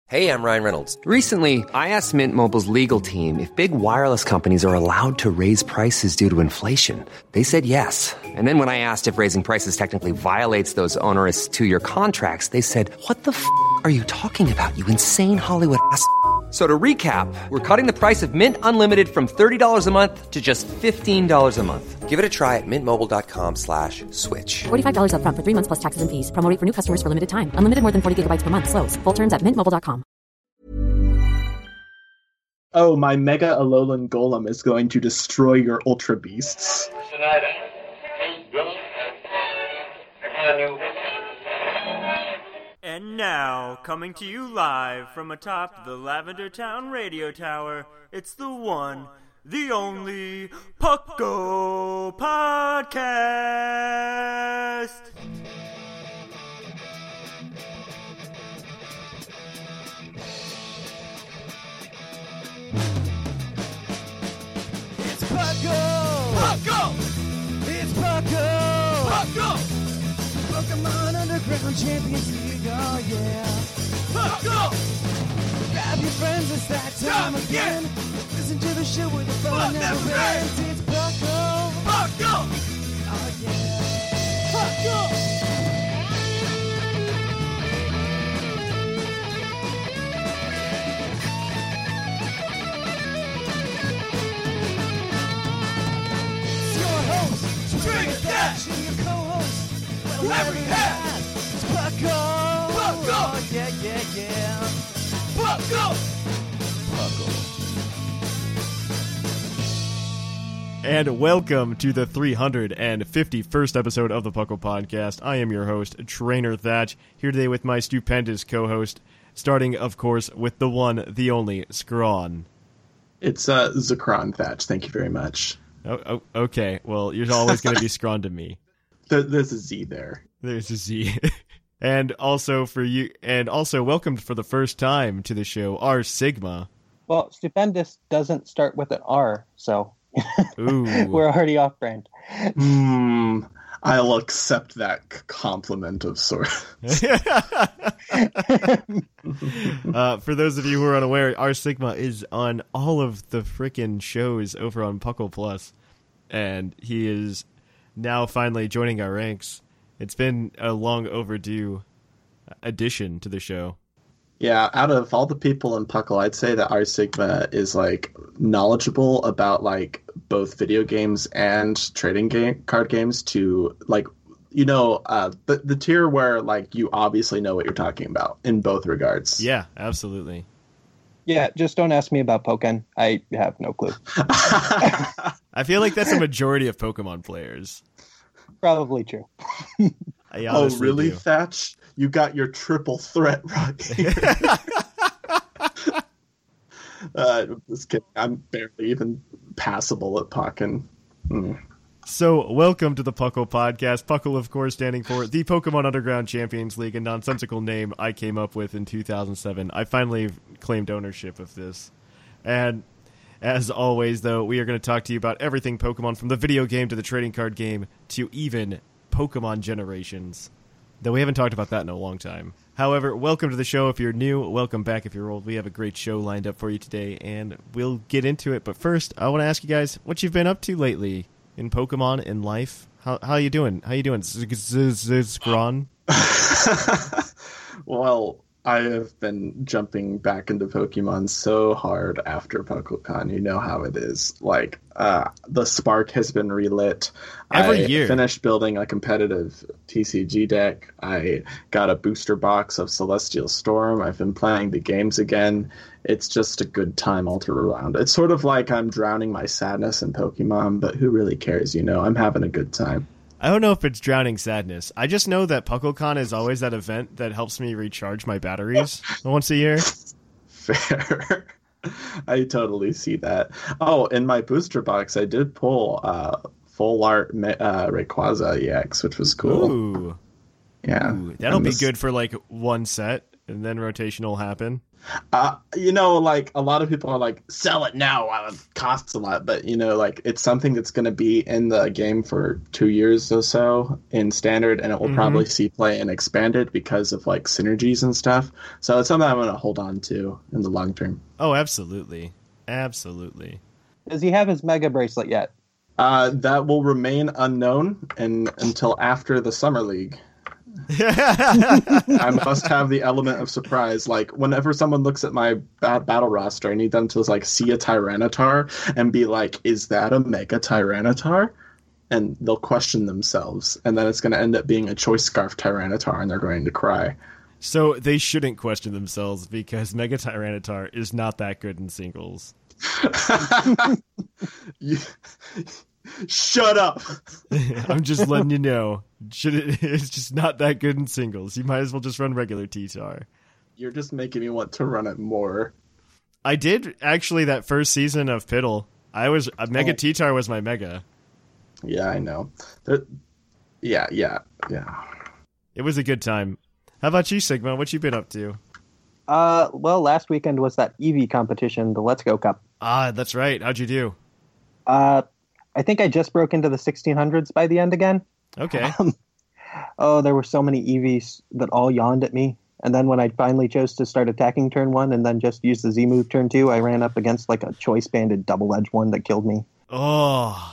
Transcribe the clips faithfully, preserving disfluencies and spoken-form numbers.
Hey, I'm Ryan Reynolds. Recently, I asked Mint Mobile's legal team if big wireless companies are allowed to raise prices due to inflation. They said yes. And then when I asked if raising prices technically violates those onerous two-year contracts, they said, what the f*** are you talking about, you insane Hollywood ass f- So to recap, we're cutting the price of Mint Unlimited from thirty dollars a month to just fifteen dollars a month. Give it a try at mintmobile.com slash switch. forty-five dollars up front for three months plus taxes and fees. Promo rate for new customers for limited time. Unlimited more than forty gigabytes per month. Slows full terms at mint mobile dot com. Oh, my Mega Alolan Golem is going to destroy your Ultra Beasts. And now, coming to you live from atop the Lavender Town Radio Tower, it's the one, the only Puckle Podcast! It's Puckle! Puckle! It's Puckle! Puckle! Pokemon Underground Champions League, oh yeah. Puckle! Grab your friends, it's that time again. Listen to the show where the fun never ends. It's Puckle! Puckle! Oh yeah. Puckle! It's your host, Drink That! Your co-host, Larry Hat! It's Puckle! Puckle! Oh, yeah, yeah, yeah! Puckle! Puckle. And welcome to the three hundred fifty-first episode of the Puckle Podcast. I am your host, Trainer Thatch, here today with my stupendous co-host, starting, of course, with the one, the only, Scrawn. It's uh, Zekron Thatch, thank you very much. Oh, oh, okay, well, you're always going to be Scrawn to me. There's a Z there. There's a Z. And also for you, and also welcomed for the first time to the show, R Sigma. Well, stupendous doesn't start with an R, so Ooh. We're already off brand. Hmm. I'll accept that compliment of sorts. uh, for those of you who are unaware, R Sigma is on all of the frickin' shows over on Puckle Plus, and he is now finally joining our ranks. It's been a long overdue addition to the show. Yeah, out of all the people in Puckle, I'd say that R Sigma is like knowledgeable about like both video games and trading game card games to like, you know, uh, the the tier where like you obviously know what you're talking about in both regards. Yeah, absolutely. Yeah, just don't ask me about Pokken. I have no clue. I feel like that's a majority of Pokemon players. Probably true. I oh, really, do. Thatch? You got your triple threat right here. uh, just kidding. I'm barely even passable at Pokken. Mm. So, welcome to the Puckle Podcast. Puckle, of course, standing for the Pokemon Underground Champions League, a nonsensical name I came up with in two thousand seven. I finally claimed ownership of this. And as always, though, we are going to talk to you about everything Pokemon, from the video game to the trading card game to even Pokemon Generations. Though we haven't talked about that in a long time. However, welcome to the show if you're new. Welcome back if you're old. We have a great show lined up for you today, and we'll get into it. But first, I want to ask you guys what you've been up to lately in Pokemon, in life. How how you doing? How you doing, Scrawn? Well, I have been jumping back into Pokemon so hard after PuckleCon. You know how it is. Like, uh, the spark has been relit. Every I year. finished building a competitive T C G deck. I got a booster box of Celestial Storm. I've been playing the games again. It's just a good time all around. It's sort of like I'm drowning my sadness in Pokemon, but who really cares, you know? I'm having a good time. I don't know if it's drowning sadness. I just know that PuckleCon is always that event that helps me recharge my batteries once a year. Fair. I totally see that. Oh, in my booster box, I did pull uh, full art uh, Rayquaza E X, which was cool. Ooh. Yeah. Ooh, that'll And be this- good for like one set. and then rotation will happen. Uh, you know, like a lot of people are like, sell it now while it costs a lot. But, you know, like it's something that's going to be in the game for two years or so in standard, and it will mm-hmm. probably see play and expanded because of like synergies and stuff. So it's something I'm going to hold on to in the long term. Oh, absolutely. Absolutely. Does he have his Mega Bracelet yet? Uh, that will remain unknown and until after the Summer League. I must have the element of surprise. Like whenever someone looks at my ba- battle roster, I need them to like see a Tyranitar and be like, "Is that a Mega Tyranitar?" And they'll question themselves, and then it's going to end up being a Choice Scarf Tyranitar, and they're going to cry. So they shouldn't question themselves because Mega Tyranitar is not that good in singles. you, shut up. I'm just letting you know. Should it, it's just not that good in singles. You might as well just run regular T-Tar. You're just making me want to run it more. I did actually that first season of Piddle. I was uh, Mega oh. T-Tar was my Mega. Yeah, I know. There, yeah, yeah, yeah. It was a good time. How about you, Sigma? What you been up to? Uh, well, last weekend was that Eevee competition, the Let's Go Cup. Ah, that's right. How'd you do? Uh, I think I just broke into the sixteen hundreds by the end again. Okay. Um, oh, there were so many Eevees that all yawned at me. And then when I finally chose to start attacking turn one and then just use the Z move turn two, I ran up against like a choice banded double edge one that killed me. Oh.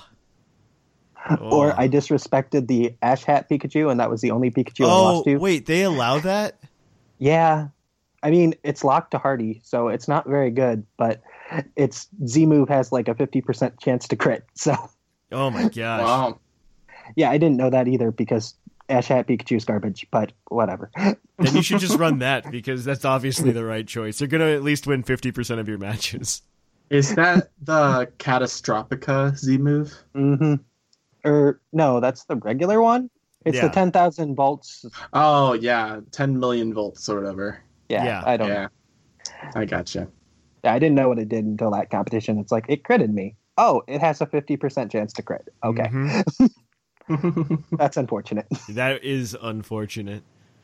oh. Or I disrespected the Ash Hat Pikachu, and that was the only Pikachu oh, I lost to. Oh, wait, they allow that? Yeah. I mean, it's locked to Hardy, so it's not very good, but its Z move has like a fifty percent chance to crit. So. Oh my gosh. Wow. Yeah, I didn't know that either because Ash Hat Pikachu is garbage, but whatever. Then you should just run that because that's obviously the right choice. You're going to at least win fifty percent of your matches. Is that the Catastrophica Z move? Mm-hmm. Or, no, that's the regular one? It's yeah. the ten thousand volts. Oh, yeah, ten million volts or whatever. Yeah, yeah. I don't yeah. know. I gotcha. Yeah, I didn't know what it did until that competition. It's like, it critted me. Oh, it has a fifty percent chance to crit. Okay. Mm-hmm. That's unfortunate. That is unfortunate.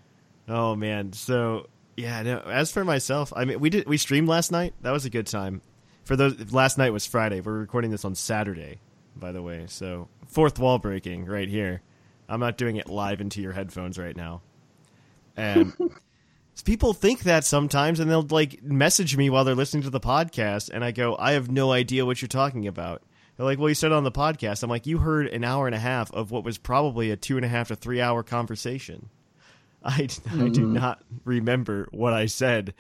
Oh man. So yeah. No, as for myself, I mean, we did we streamed last night. That was a good time. For those, last night was Friday. We're recording this on Saturday, by the way. So fourth wall breaking right here. I'm not doing it live into your headphones right now. And people think that sometimes, and they'll like message me while they're listening to the podcast, and I go, I have no idea what you're talking about. They're like, well, you said it on the podcast. I'm like, you heard an hour and a half of what was probably a two and a half to three hour conversation. I, mm. I do not remember what I said.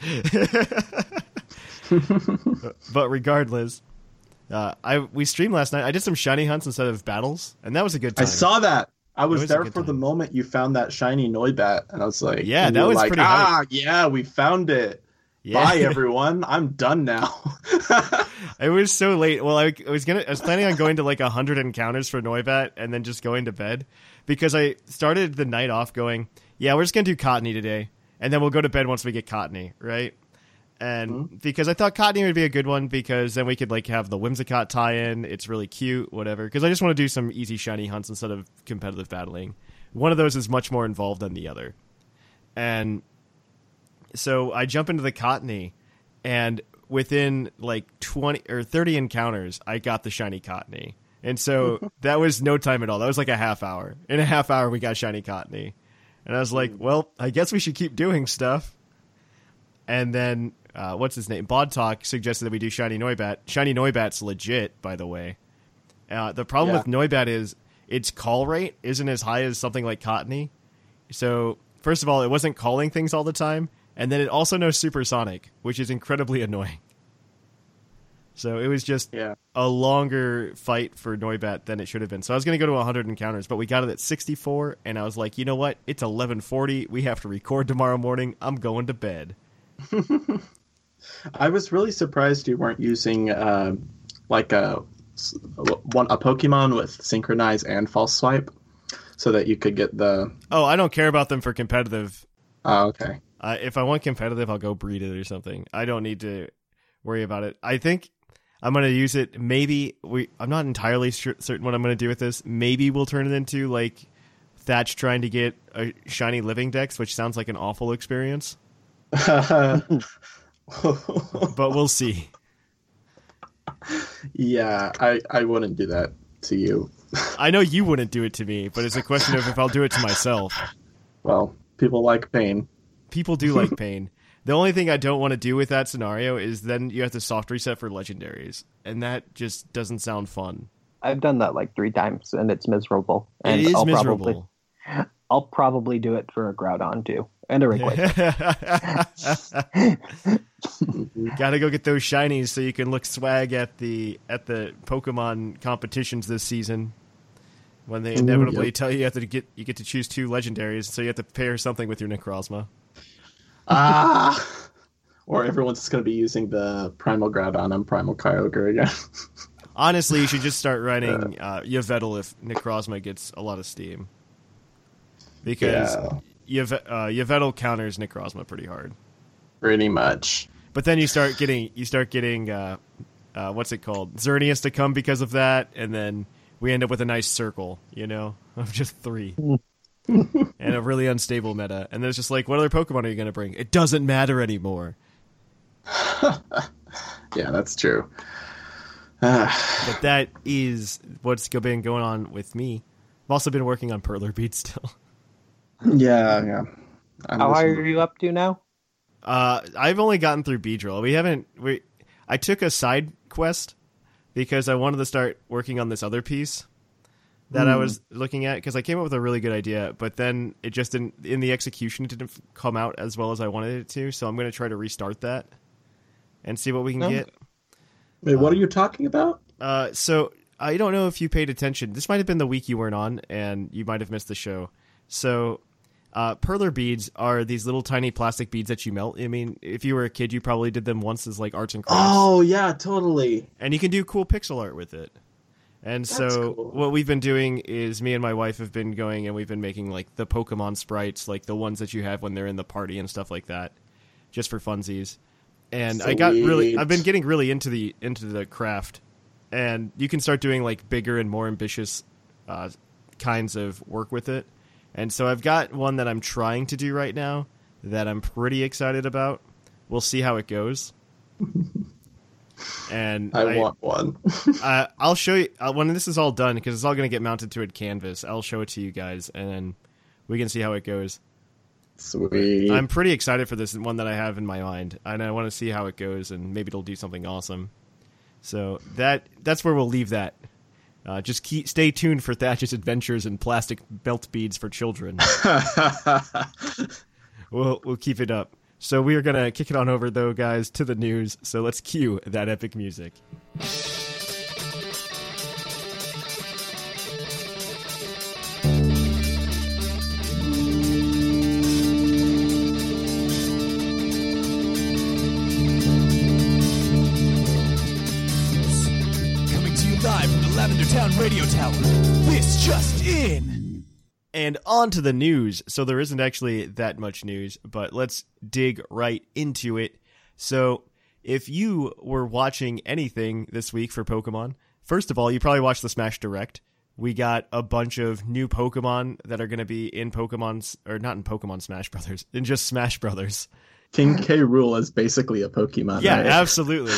But regardless, uh, I we streamed last night. I did some shiny hunts instead of battles, and that was a good time. I saw that. I was, was there for time. the moment you found that shiny Noibat, and I was like, yeah, that was like, pretty ah, hype. yeah, we found it. Yeah. Bye, everyone. I'm done now. It was so late. Well, I, I was gonna. I was planning on going to like a hundred encounters for Noibat and then just going to bed because I started the night off going, yeah, we're just gonna do Cottony today, and then we'll go to bed once we get Cottony, right? And mm-hmm. because I thought Cottony would be a good one because then we could like have the Whimsicott tie-in. It's really cute, whatever. Because I just want to do some easy shiny hunts instead of competitive battling. One of those is much more involved than the other, and so I jump into the Cottony, and within like twenty or thirty encounters, I got the shiny Cottony. And so that was no time at all. That was like a half hour. In a half hour, we got shiny Cottony. And I was like, well, I guess we should keep doing stuff. And then, uh, what's his name? Bod Talk suggested that we do shiny Noibat. Shiny Noibat's legit, by the way. Uh, the problem yeah. with Noibat is its call rate isn't as high as something like Cottony. So, first of all, it wasn't calling things all the time. And then it also knows Supersonic, which is incredibly annoying. So it was just yeah. a longer fight for Noibat than it should have been. So I was going to go to one hundred encounters, but we got it at sixty-four, and I was like, you know what? It's eleven forty. We have to record tomorrow morning. I'm going to bed. I was really surprised you weren't using uh, like a, one, a Pokemon with Synchronize and False Swipe so that you could get the... Oh, I don't care about them for competitive. Oh, okay. Uh, if I want competitive, I'll go breed it or something. I don't need to worry about it. I think I'm going to use it. Maybe we. I'm not entirely sure, certain what I'm going to do with this. Maybe we'll turn it into like Thatch trying to get a shiny Living Dex, which sounds like an awful experience. but we'll see. Yeah, I, I wouldn't do that to you. I know you wouldn't do it to me, but it's a question of if I'll do it to myself. Well, people like pain. People do like pain. The only thing I don't want to do with that scenario is then you have to soft reset for legendaries, and that just doesn't sound fun. I've done that like three times, and it's miserable. And It is I'll miserable. Probably, I'll probably do it for a Groudon, too. And a Rayquaza. Gotta go get those shinies so you can look swag at the at the Pokemon competitions this season. When they inevitably yep. tell you you have to get you get to choose two legendaries, so you have to pair something with your Necrozma. Ah! Or everyone's just going to be using the Primal Groudon and Primal Kyogre again. Honestly, you should just start running uh, Yveltal if Necrozma gets a lot of steam. Because yeah. Yve- uh, Yveltal counters Necrozma pretty hard. Pretty much. But then you start getting you start getting uh, uh, what's it called? Xerneas to come because of that, and then we end up with a nice circle, you know, of just three. And a really unstable meta. And then it's just like, what other Pokemon are you going to bring? It doesn't matter anymore. Yeah, that's true. But that is what's been going on with me. I've also been working on Perler Beat still. Yeah, yeah. I'm How high listening. are you up to now? Uh, I've only gotten through Beedrill. We haven't. We I took a side quest because I wanted to start working on this other piece that mm. I was looking at, because I came up with a really good idea, but then it just didn't. In the execution, it didn't come out as well as I wanted it to. So I'm going to try to restart that and see what we can No. get. Wait, what are you talking about? Uh, so I don't know if you paid attention. This might have been the week you weren't on, and you might have missed the show. So. Uh, Perler beads are these little tiny plastic beads that you melt. I mean, if you were a kid, you probably did them once as like arts and crafts. Oh, yeah, totally. And you can do cool pixel art with it. And That's so cool. what we've been doing is me and my wife have been going and we've been making like the Pokemon sprites, like the ones that you have when they're in the party and stuff like that, just for funsies. And I got really, I've been getting really into the into the craft. And you can start doing like bigger and more ambitious uh, kinds of work with it. And so I've got one that I'm trying to do right now that I'm pretty excited about. We'll see how it goes. And I, I want one. uh, I'll show you uh, when this is all done, because it's all going to get mounted to a canvas. I'll show it to you guys, and then we can see how it goes. Sweet. I'm pretty excited for this one that I have in my mind, and I want to see how it goes, and maybe it'll do something awesome. So that that's where we'll leave that. Uh, just keep, stay tuned for Thatch's adventures in plastic belt beads for children. we'll we'll keep it up. So we are gonna kick it on over, though, guys, to the news. So let's cue that epic music. Live from the Lavender Town Radio Tower. This just in. And on to the news. So there isn't actually that much news, but let's dig right into it. So if you were watching anything this week for Pokemon, first of all, you probably watched the Smash Direct. We got a bunch of new Pokemon that are going to be in Pokemon's, or not in Pokemon Smash Brothers, in just Smash Brothers. King K. Rool is basically a Pokemon. Yeah, right? absolutely.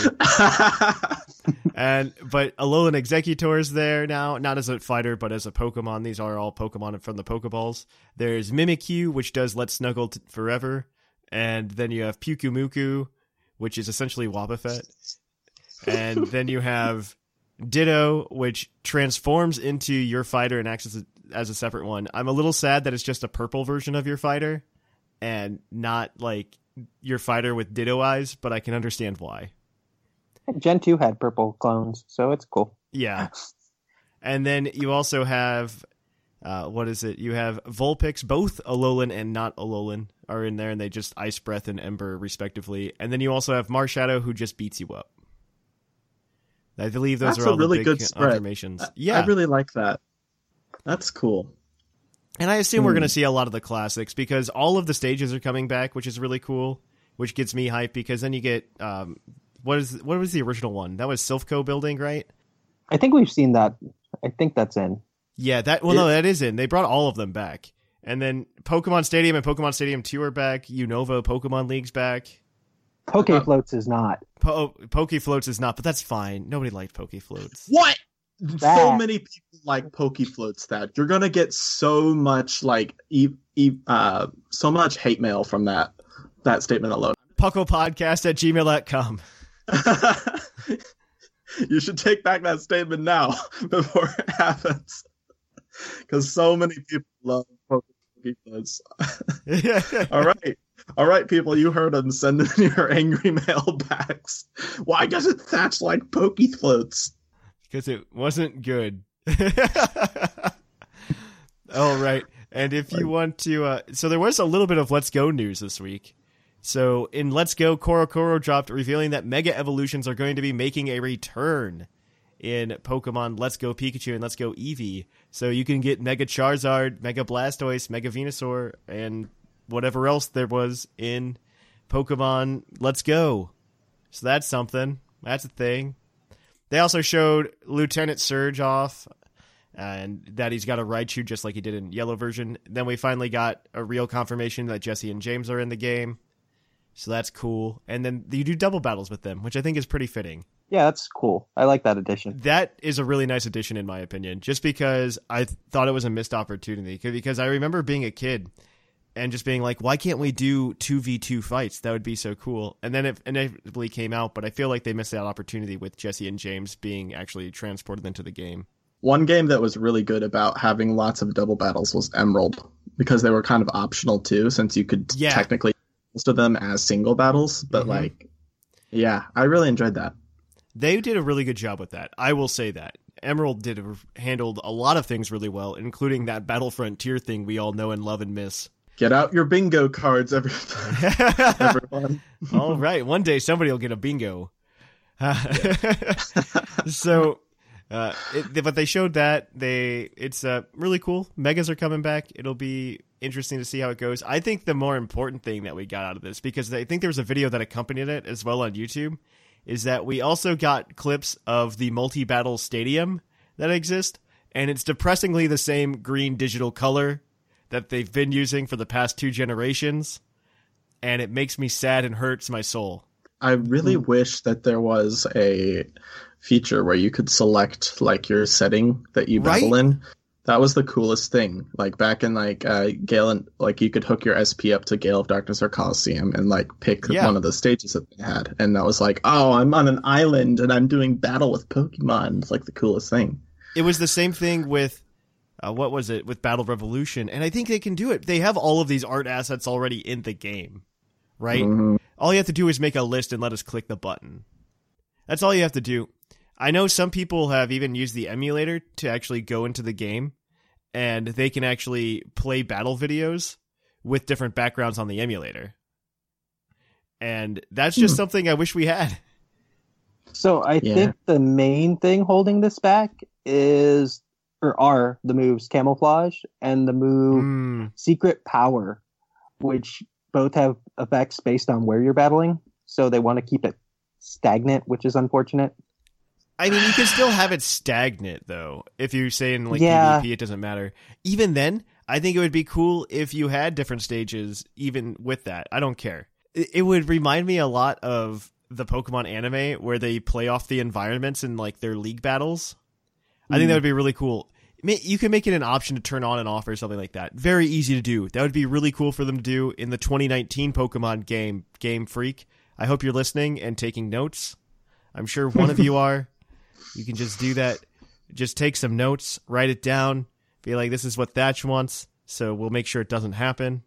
And but Alolan Exeggutor is there now, not as a fighter, but as a Pokemon. These are all Pokemon from the Pokeballs. There's Mimikyu, which does Let's Snuggle t- Forever. And then you have Pyukumuku, which is essentially Wobbuffet. And then you have Ditto, which transforms into your fighter and acts as a, as a separate one. I'm a little sad that it's just a purple version of your fighter and not like your fighter with Ditto eyes, but I can understand why. Gen two had purple clones, so it's cool. Yeah. And then you also have, uh, what is it? You have Vulpix, both Alolan and not Alolan are in there, and they just Ice Breath and Ember, respectively. And then you also have Marshadow, who just beats you up. I believe those That's are all a really the big good spread. confirmations. I, Yeah. I really like that. That's cool. And I assume Hmm. we're going to see a lot of the classics, because all of the stages are coming back, which is really cool, which gets me hyped, because then you get... Um, What is what was the original one? That was Silphco building, right? I think we've seen that. I think that's in. Yeah, that well, no, that is in. They brought all of them back, And then Pokemon Stadium and Pokemon Stadium two are back. Unova Pokemon League's back. Poke Floats is not. Po- Poke Floats is not, but that's fine. Nobody liked Poke Floats. What? That. So many people like Poke Floats that you're gonna get so much like e- e- uh so much hate mail from that that statement alone. PucklePodcast at gmail dot com. You should take back that statement now before it happens, because so many people love Poke Floats. All right. All right, people, you heard them. Send in your angry mailbags. Why doesn't Thatch like Poke Floats? Because it wasn't good. All right. And if you want to... Uh, so there was a little bit of Let's Go news this week. So in Let's Go, Korokoro dropped revealing that Mega Evolutions are going to be making a return in Pokemon Let's Go Pikachu and Let's Go Eevee. So you can get Mega Charizard, Mega Blastoise, Mega Venusaur, and whatever else there was in Pokemon Let's Go. So that's something. That's a thing. They also showed Lieutenant Surge off, and that he's got a Raichu just like he did in Yellow version. Then we finally got a real confirmation that Jesse and James are in the game. So that's cool. And then you do double battles with them, which I think is pretty fitting. Yeah, that's cool. I like that addition. That is a really nice addition, in my opinion, just because I th- thought it was a missed opportunity. Because I remember being a kid and just being like, why can't we do two v two fights? That would be so cool. And then it inevitably came out, but I feel like they missed that opportunity with Jesse and James being actually transported into the game. One game that was really good about having lots of double battles was Emerald, because they were kind of optional too, since you could Yeah. technically most of them as single battles. But Mhm. like, yeah, I really enjoyed that. They did a really good job with that. I will say that. Emerald did a, handled a lot of things really well, including that Battle Frontier thing we all know and love and miss. Get out your bingo cards, every- everyone. All right, one day somebody will get a bingo. so, uh, it, but they showed that they it's uh, really cool. Megas are coming back. It'll be interesting to see how it goes. I think the more important thing that we got out of this, because I think there was a video that accompanied it as well on YouTube, is that we also got clips of the multi-battle stadium that exist, and it's depressingly the same green digital color that they've been using for the past two generations, and it makes me sad and hurts my soul. I really wish that there was a feature where you could select like your setting that you battle Right? in. That was the coolest thing. Like back in like uh, Gale, and, like you could hook your S P up to Gale of Darkness or Coliseum and like pick Yeah. one of the stages that they had, and that was like, oh, I'm on an island and I'm doing battle with Pokemon. It's like the coolest thing. It was the same thing with, uh, what was it, with Battle Revolution, and I think they can do it. They have all of these art assets already in the game, right? Mhm. All you have to do is make a list and let us click the button. That's all you have to do. I know some people have even used the emulator to actually go into the game, and they can actually play battle videos with different backgrounds on the emulator. And that's just Hmm. something I wish we had. So I Yeah. think the main thing holding this back is, or are the moves Camouflage and the move Mm, Secret Power, which both have effects based on where you're battling. So they want to keep it stagnant, which is unfortunate. I mean, you can still have it stagnant, though. If you're saying, like, Yeah. PvP, it doesn't matter. Even then, I think it would be cool if you had different stages, even with that. I don't care. It, it would remind me a lot of the Pokemon anime, where they play off the environments in, like, their league battles. I think that would be really cool. Ma- You can make it an option to turn on and off or something like that. Very easy to do. That would be really cool for them to do in the twenty nineteen Pokemon game, Game Freak. I hope you're listening and taking notes. I'm sure one of you are. You can just do that. Just take some notes, write it down, be like, this is what Thatch wants, so we'll make sure it doesn't happen.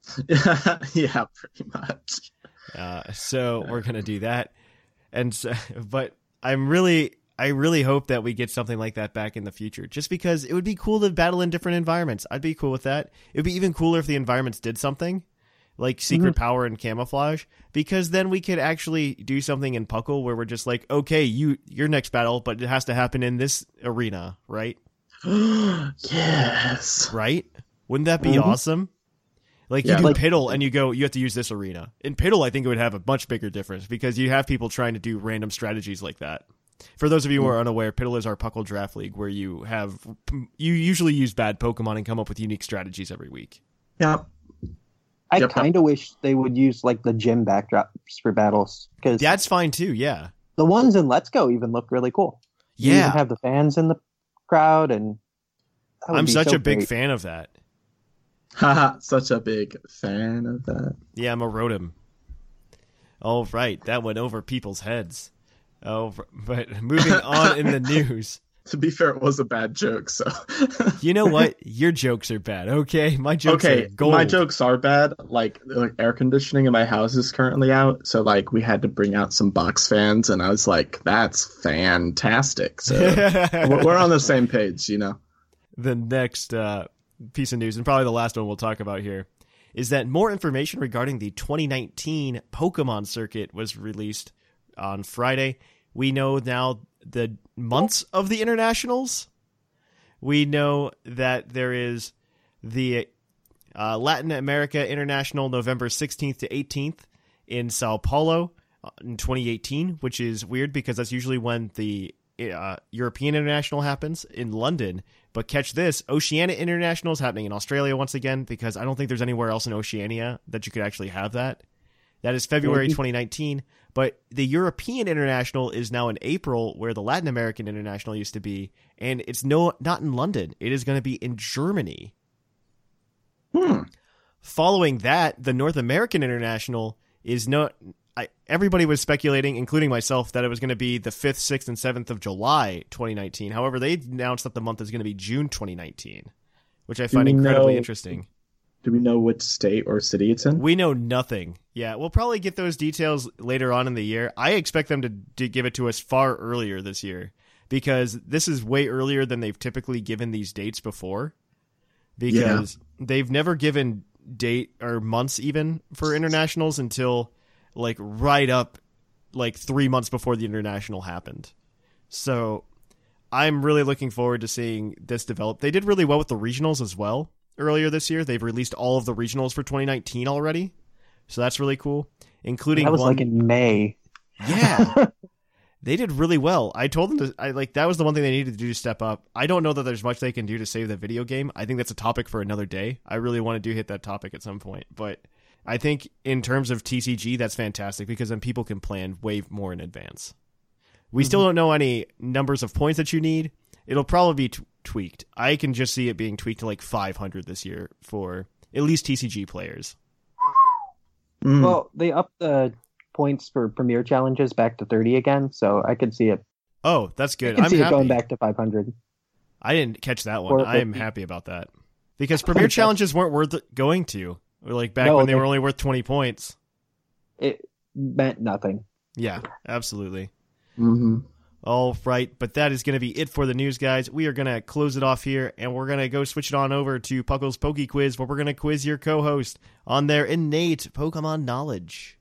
Yeah, pretty much. Uh, so we're going to do that. And so, but I'm really, I really hope that we get something like that back in the future, just because it would be cool to battle in different environments. I'd be cool with that. It would be even cooler if the environments did something like Secret Power and Camouflage, because then we could actually do something in Puckle where we're just like, okay, you, your next battle, but it has to happen in this arena, right? Yes. Right? Wouldn't that be Mhm. awesome? Like, Yeah. you do Like- Piddle, and you go, you have to use this arena. In Piddle, I think it would have a much bigger difference, because you have people trying to do random strategies like that. For those of you who are unaware, Piddle is our Puckle Draft League where you have you usually use bad Pokemon and come up with unique strategies every week. Yeah. I Yep. kind of wish they would use like the gym backdrops for battles because That's fine too, yeah. the ones in Let's Go even look really cool. You Yeah. even have the fans in the crowd, and that would I'm be such so a big great. fan of that. Haha, such a big fan of that. Yeah, I'm a Rotom. All right, that went over people's heads. Oh, but moving on in the news. To be fair, it was a bad joke, so. You know what? Your jokes are bad, okay? My jokes okay, are gold. my jokes are bad. Like, like air conditioning in my house is currently out, so like we had to bring out some box fans, and I was like, "That's fantastic." So we're we're on the same page, you know. The next uh, piece of news, and probably the last one we'll talk about here, is that more information regarding the twenty nineteen Pokemon circuit was released on Friday. We know now the months of the internationals. We know that there is the uh, Latin America International November sixteenth to eighteenth in Sao Paulo in twenty eighteen, which is weird because that's usually when the uh, European International happens in London. But catch this, Oceania International is happening in Australia once again because I don't think there's anywhere else in Oceania that you could actually have that. That is February twenty nineteen, but the European International is now in April, where the Latin American International used to be, and it's no not in London. It is going to be in Germany. Hmm. Following that, the North American International is no. I, everybody was speculating, including myself, that it was going to be the fifth, sixth, and seventh of July, twenty nineteen. However, they announced that the month is going to be June twenty nineteen, which I find we incredibly know- interesting. Do we know which state or city it's in? We know nothing. Yeah, we'll probably get those details later on in the year. I expect them to, to give it to us far earlier this year because this is way earlier than they've typically given these dates before because yeah. they've never given date or months even for internationals until like right up like three months before the international happened. So I'm really looking forward to seeing this develop. They did really well with the regionals as well. Earlier this year, they've released all of the regionals for twenty nineteen already, so that's really cool. Including that was one... like in May. Yeah, they did really well. I told them to. I like that was the one thing they needed to do to step up. I don't know that there's much they can do to save the video game. I think that's a topic for another day. I really want to do hit that topic at some point, but I think in terms of T C G, that's fantastic because then people can plan way more in advance. We mm-hmm. still don't know any numbers of points that you need. It'll probably be t- tweaked. I can just see it being tweaked to like five hundred this year for at least T C G players. Mm. Well, they upped the points for Premier Challenges back to thirty again, so I could see it. Oh, that's good. I can I'm see happy. it going back to five hundred. I didn't catch that one. Or I am happy about that. Because Premier Challenges weren't worth going to. Or like back No, when they they- were only worth twenty points. It meant nothing. Yeah, absolutely. Mm-hmm. All right, but that is going to be it for the news, guys. We are going to close it off here, and we're going to go switch it on over to Puckle's Poke Quiz, where we're going to quiz your co-host on their innate Pokemon knowledge.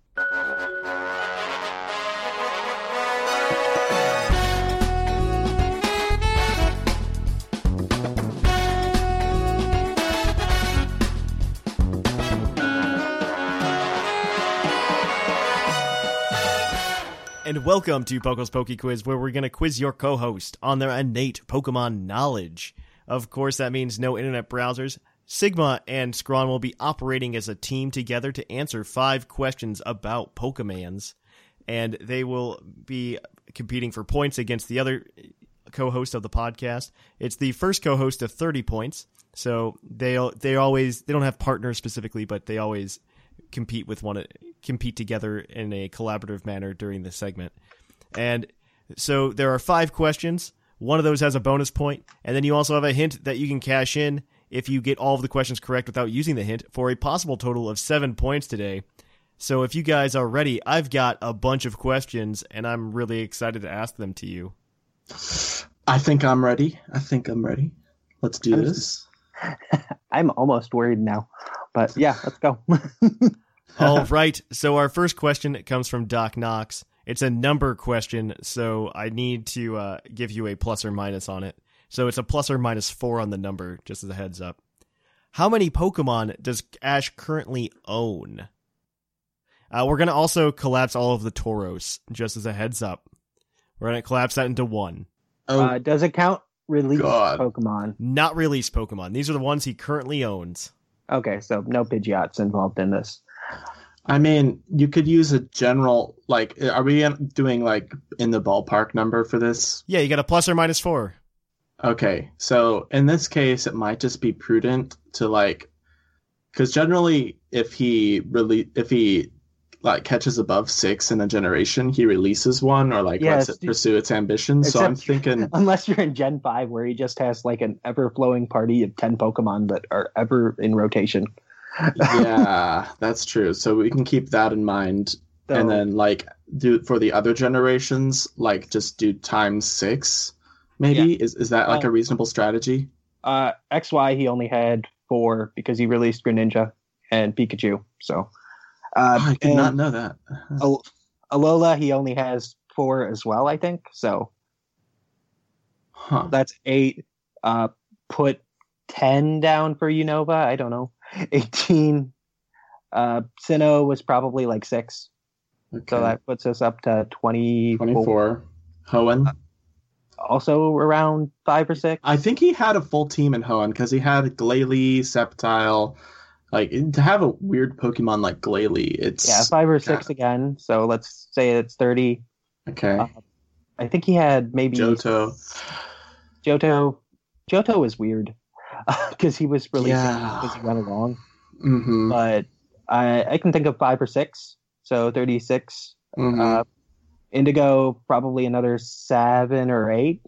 And welcome to Puckle's Poke Quiz, where we're going to quiz your co-host on their innate Pokemon knowledge. Of course, that means no internet browsers. Sigma and Scrawn will be operating as a team together to answer five questions about Pokemans, and they will be competing for points against the other co-host of the podcast. It's the first co-host of thirty points, so they they always they don't have partners specifically, but they always compete with one compete together in a collaborative manner during the segment. And so there are five questions. One of those has a bonus point, and then you also have a hint that you can cash in if you get all of the questions correct without using the hint for a possible total of seven points today. So if you guys are ready, I've got a bunch of questions and I'm really excited to ask them to you. I think I'm ready. I think I'm ready. Let's do I'm this. I'm almost worried now, but yeah, let's go. All right. So our first question comes from Doc Knox. It's a number question, so I need to uh, give you a plus or minus on it. So it's a plus or minus four on the number, just as a heads up. How many Pokemon does Ash currently own? Uh, we're going to also collapse all of the Tauros, just as a heads up. We're going to collapse that into one. Oh, Uh, does it count released God. Pokemon? Not released Pokemon. These are the ones he currently owns. Okay, so no Pidgeots involved in this. I mean, you could use a general, like, are we doing, like, in the ballpark number for this? Yeah, you got a plus or minus four. Okay, so in this case, it might just be prudent to, like, because generally, if he really, if he, like, catches above six in a generation, he releases one or, like, Yeah, lets it it's- pursue its ambitions. So I'm Except- thinking, Unless you're in Gen five, where he just has like an ever-flowing party of ten Pokemon that are ever in rotation. yeah, that's true. So we can keep that in mind. So- And then, like, do for the other generations, like, just do times six, maybe? Is is that, like, Uh, a reasonable strategy? Uh, X Y, he only had four because he released Greninja and Pikachu. So, uh, Oh, I did and not know that. Al- Alola, he only has four as well, I think. So Huh. that's eight. Uh, put ten down for Unova. I don't know. eighteen. Uh, Sinnoh was probably like six. Okay. So that puts us up to twenty-four. twenty-four. Hoenn. Also around five or six. I think he had a full team in Hoenn because he had Glalie, Sceptile. Like, to have a weird Pokemon like Glalie, it's Yeah, five or six again. So let's say it's thirty. okay. Uh, I think he had maybe Johto. Johto. Johto was weird because he was releasing Yeah. as he went along. Mm-hmm. But I I can think of five or six. So thirty-six. mm-hmm. Uh, Indigo probably another seven or eight.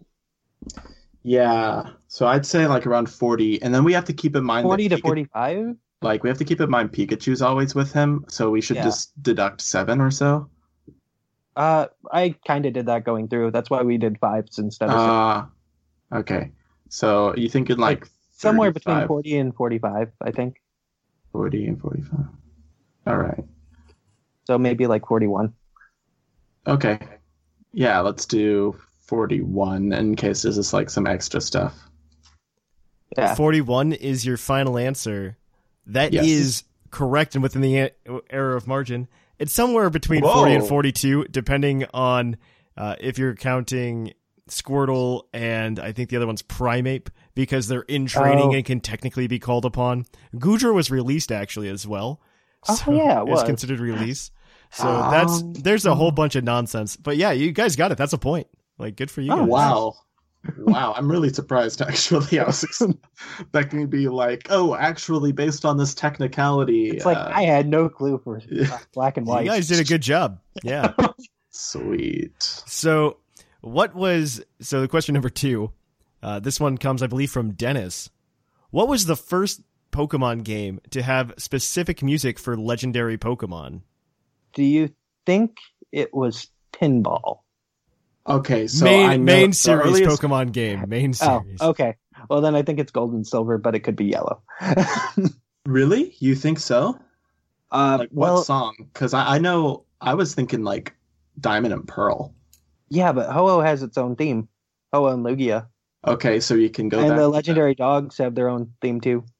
Yeah. So I'd say like around forty, and then we have to keep in mind Forty that to Pika- forty-five. Like, we have to keep in mind Pikachu's always with him, so we should Yeah. just deduct seven or so. Uh, I kind of did that going through. That's why we did fives instead of six. Uh okay. So you thinking like Somewhere between thirty-five, forty and forty-five, I think. forty and forty-five. All right. So maybe like forty-one. Okay. Yeah, let's do forty-one in case there's just like some extra stuff. Yeah. forty-one is your final answer. That Yes. is correct and within the a- error of margin. It's somewhere between Whoa. forty and forty-two, depending on uh, if you're counting Squirtle and I think the other one's Primeape, because they're in training Oh. and can technically be called upon. Goodra was released actually as well. Oh, yeah, it it's was. considered release. So that's Um, there's a whole bunch of nonsense. But yeah, you guys got it. That's a point. Like, good for you Oh, guys. Wow. Wow, I'm really surprised actually. I was expecting to be like, oh, actually based on this technicality. It's like uh, I had no clue for uh, black and white. You guys did a good job. Yeah. Sweet. So, what was so the question number two? Uh, this one comes, I believe, from Dennis. What was the first Pokemon game to have specific music for legendary Pokemon? Do you think it was Pinball? Okay, so main I know main the series earliest- Pokemon game. Main series. Oh, okay. Well, then I think it's Gold and Silver, but it could be Yellow. Really? You think so? uh, Like what well, song? Because I, I know I was thinking like Diamond and Pearl. yeah, but Ho-Oh has its own theme. Ho-Oh and Lugia. Okay, so you can go and back. the to legendary dogs have their own theme too. that.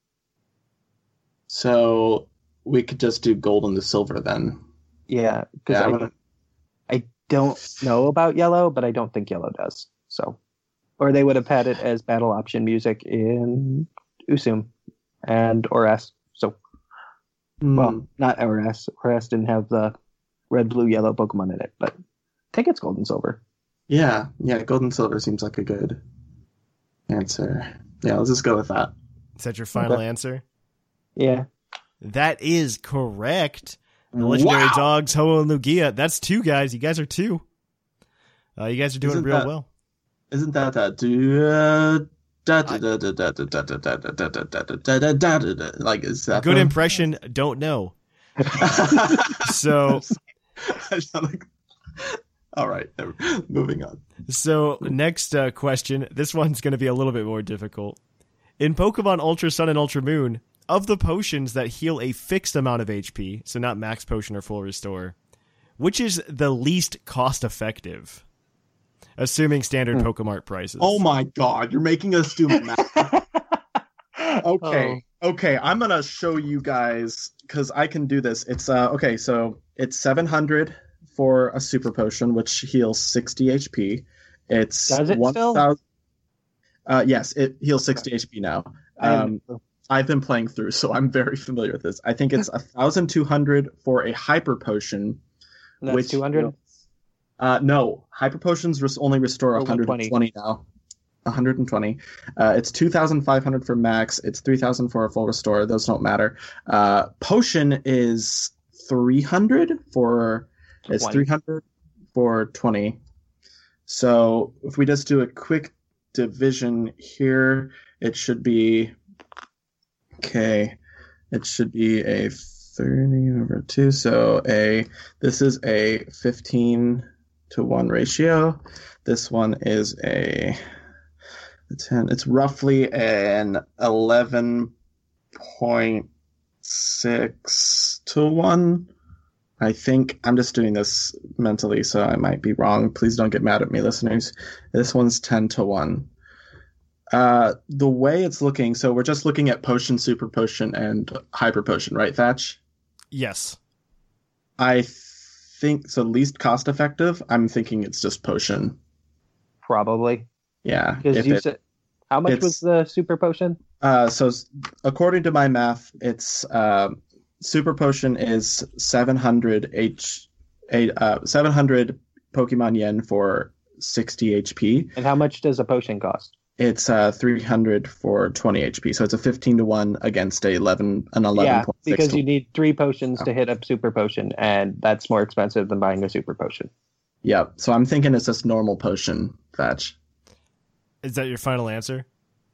So we could just do Gold and the Silver then. Yeah, because Yeah, I'm I, gonna- I don't know about Yellow, but I don't think Yellow does. So, or they would have had it as battle option music in Usum and Oras. So, Hmm. well, not Oras. Oras didn't have the red, blue, yellow Pokemon in it, but I think it's Gold and Silver. Yeah, yeah, Gold and Silver seems like a good answer. Yeah, let's just go with that. Is that your final Okay. answer? Yeah. That is correct. The legendary Wow. dogs, Ho-Oh and Lugia. That's two guys. You guys are two. Uh, you guys are doing Isn't real that- well. Isn't that that? do- da- da- da- da- da- da- da- da- da- da- da- da- da- da- da- da- da- da- Like, is that Good the- impression. Don't know. So, all right, never- moving on. so next uh, question. This one's going to be a little bit more difficult. In Pokemon Ultra Sun and Ultra Moon, of the potions that heal a fixed amount of H P, so not max potion or full restore, which is the least cost effective? Assuming standard Pokemart prices. Oh my god, you're making us do math. Okay, okay, I'm gonna show you guys because I can do this. It's uh okay, so it's seven hundred for a super potion, which heals sixty H P. It's Does it one still? thousand. Uh, yes, it heals sixty H P now. I have Um, no- I've been playing through, so I'm very familiar with this. I think it's one thousand two hundred for a hyper potion. That's which two hundred? Uh, no, hyper potions res- only restore Or one hundred twenty now. one hundred twenty. Uh, it's two thousand five hundred for max. It's three thousand for a full restore. Those don't matter. Uh, potion is three hundred for. It's twenty. three hundred for twenty. So if we just do a quick division here, it should be. Okay, it should be a thirty over two. So a this is a fifteen to one ratio. This one is a ten. It's roughly an eleven point six to one. I think I'm just doing this mentally, so I might be wrong. Please don't get mad at me, listeners. This one's ten to one. Uh, the way it's looking, so we're just looking at potion, super potion, and hyper potion, right, Thatch? Yes. I think so. Least cost effective. I'm thinking it's just potion. Probably. Yeah. Because if you it- said, how much it's- was the super potion? Uh, so s- according to my math, it's uh, super potion is seven hundred H, eight, uh, seven hundred Pokemon yen for sixty H P. And how much does a potion cost? It's uh, three hundred for twenty H P. So it's a fifteen to one against a eleven an eleven Yeah, point six. because to you need three potions to hit a super potion, and that's more expensive than buying a super potion. Yeah. So I'm thinking it's just normal potion, Thatch. Is that your final answer?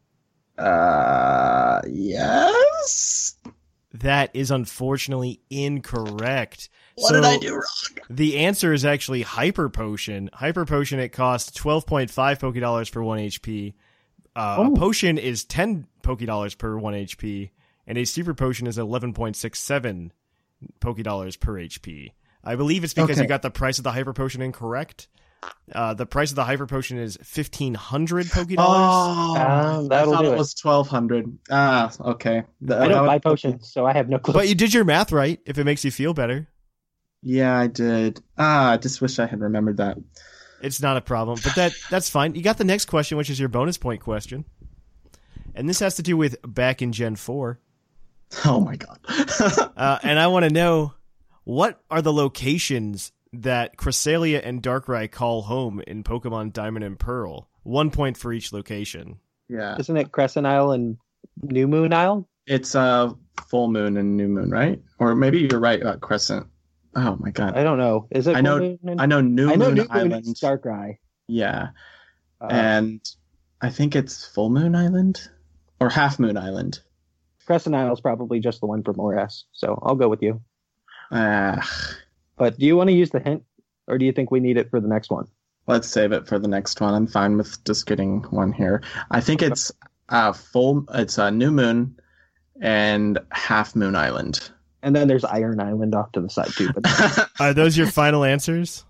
Uh, yes. That is unfortunately incorrect. What So did I do wrong? The answer is actually Hyper Potion. Hyper Potion, it costs twelve point five Pokédollars for one H P. Uh, Oh. A potion is ten Pokédollars per one H P, and a Super Potion is eleven point six seven Pokédollars per H P. I believe it's because Okay. you got the price of the Hyper Potion incorrect. Uh, the price of the Hyper Potion is fifteen hundred Pokédollars. Oh, Um, that'll I thought do it it. was twelve hundred. Ah, okay. The- I don't that buy was- potions, so I have no clue. But you did your math right, if it makes you feel better. Yeah, I did. Ah, I just wish I had remembered that. It's not a problem, but that that's fine. You got the next question, which is your bonus point question. And this has to do with back in Gen four. Oh my god. Uh, and I want to know, what are the locations that Cresselia and Darkrai call home in Pokemon Diamond and Pearl? One point for each location. Yeah. Isn't it Crescent Isle and New Moon Isle? It's uh full moon and new moon, right? Or maybe you're right about Crescent. Oh my god. I don't know. Is it I know Full Moon and- I know New I know Moon New Moon Island. is Darkrai. Yeah. Uh, And I think it's Full Moon Island or Half Moon Island. Crescent Isle is probably just the one from O S, so I'll go with you. Ah, But do you want to use the hint, or do you think we need it for the next one? let's save it for the next one. I'm fine with just getting one here. I think it's uh full it's a uh, New Moon and Half Moon Island. And then there's Iron Island off to the side too. But Are those your final answers?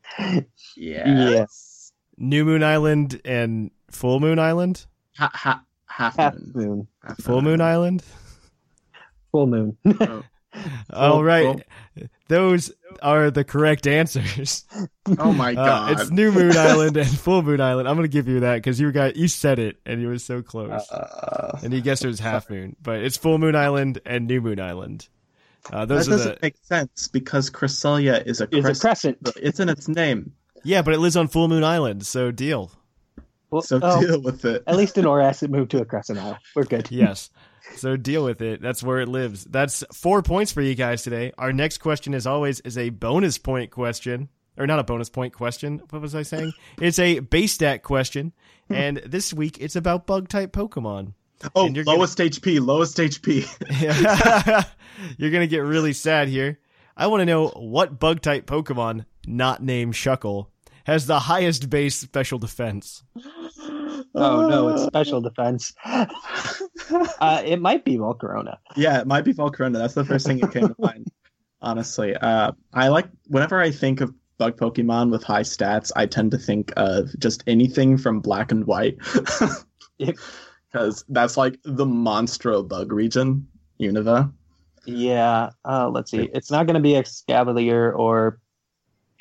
Yes. New Moon Island and Full Moon Island? Ha, ha, half, half moon. moon, Half Full Moon Island? full moon. Oh. All right. Those are the correct answers. Oh my Uh, god. it's New Moon Island and Full Moon Island. I'm going to give you that because you got you said it and you were so close. Uh, And you guessed it was Half Moon, but it's Full Moon Island and New Moon Island. Uh, that those are doesn't the make sense because Cresselia is a Is a crescent. crescent. It's in its name. yeah, but it lives on Full Moon Island, so deal. Well, So oh, deal with it. at least in O S, it moved to a Crescent Isle. We're good. Yes, so deal with it. That's where it lives. That's four points for you guys today. Our next question, as always, is a bonus point question, or not a bonus point question. What was I saying? It's a base stat question, and this week it's about bug type Pokemon. Oh, And you're lowest H P, lowest H P. You're going to get really sad here. I want to know what bug type Pokemon, not named Shuckle, has the highest base special defense. Oh no, it's special defense. uh, it might be Volcarona. Yeah, it might be Volcarona. That's the first thing that came to mind. Honestly, uh, I like whenever I think of bug Pokemon with high stats, I tend to think of just anything from Black and White, because that's like the Monstro bug region, Unova. Yeah. Uh, let's see. It's not going to be Excavalier or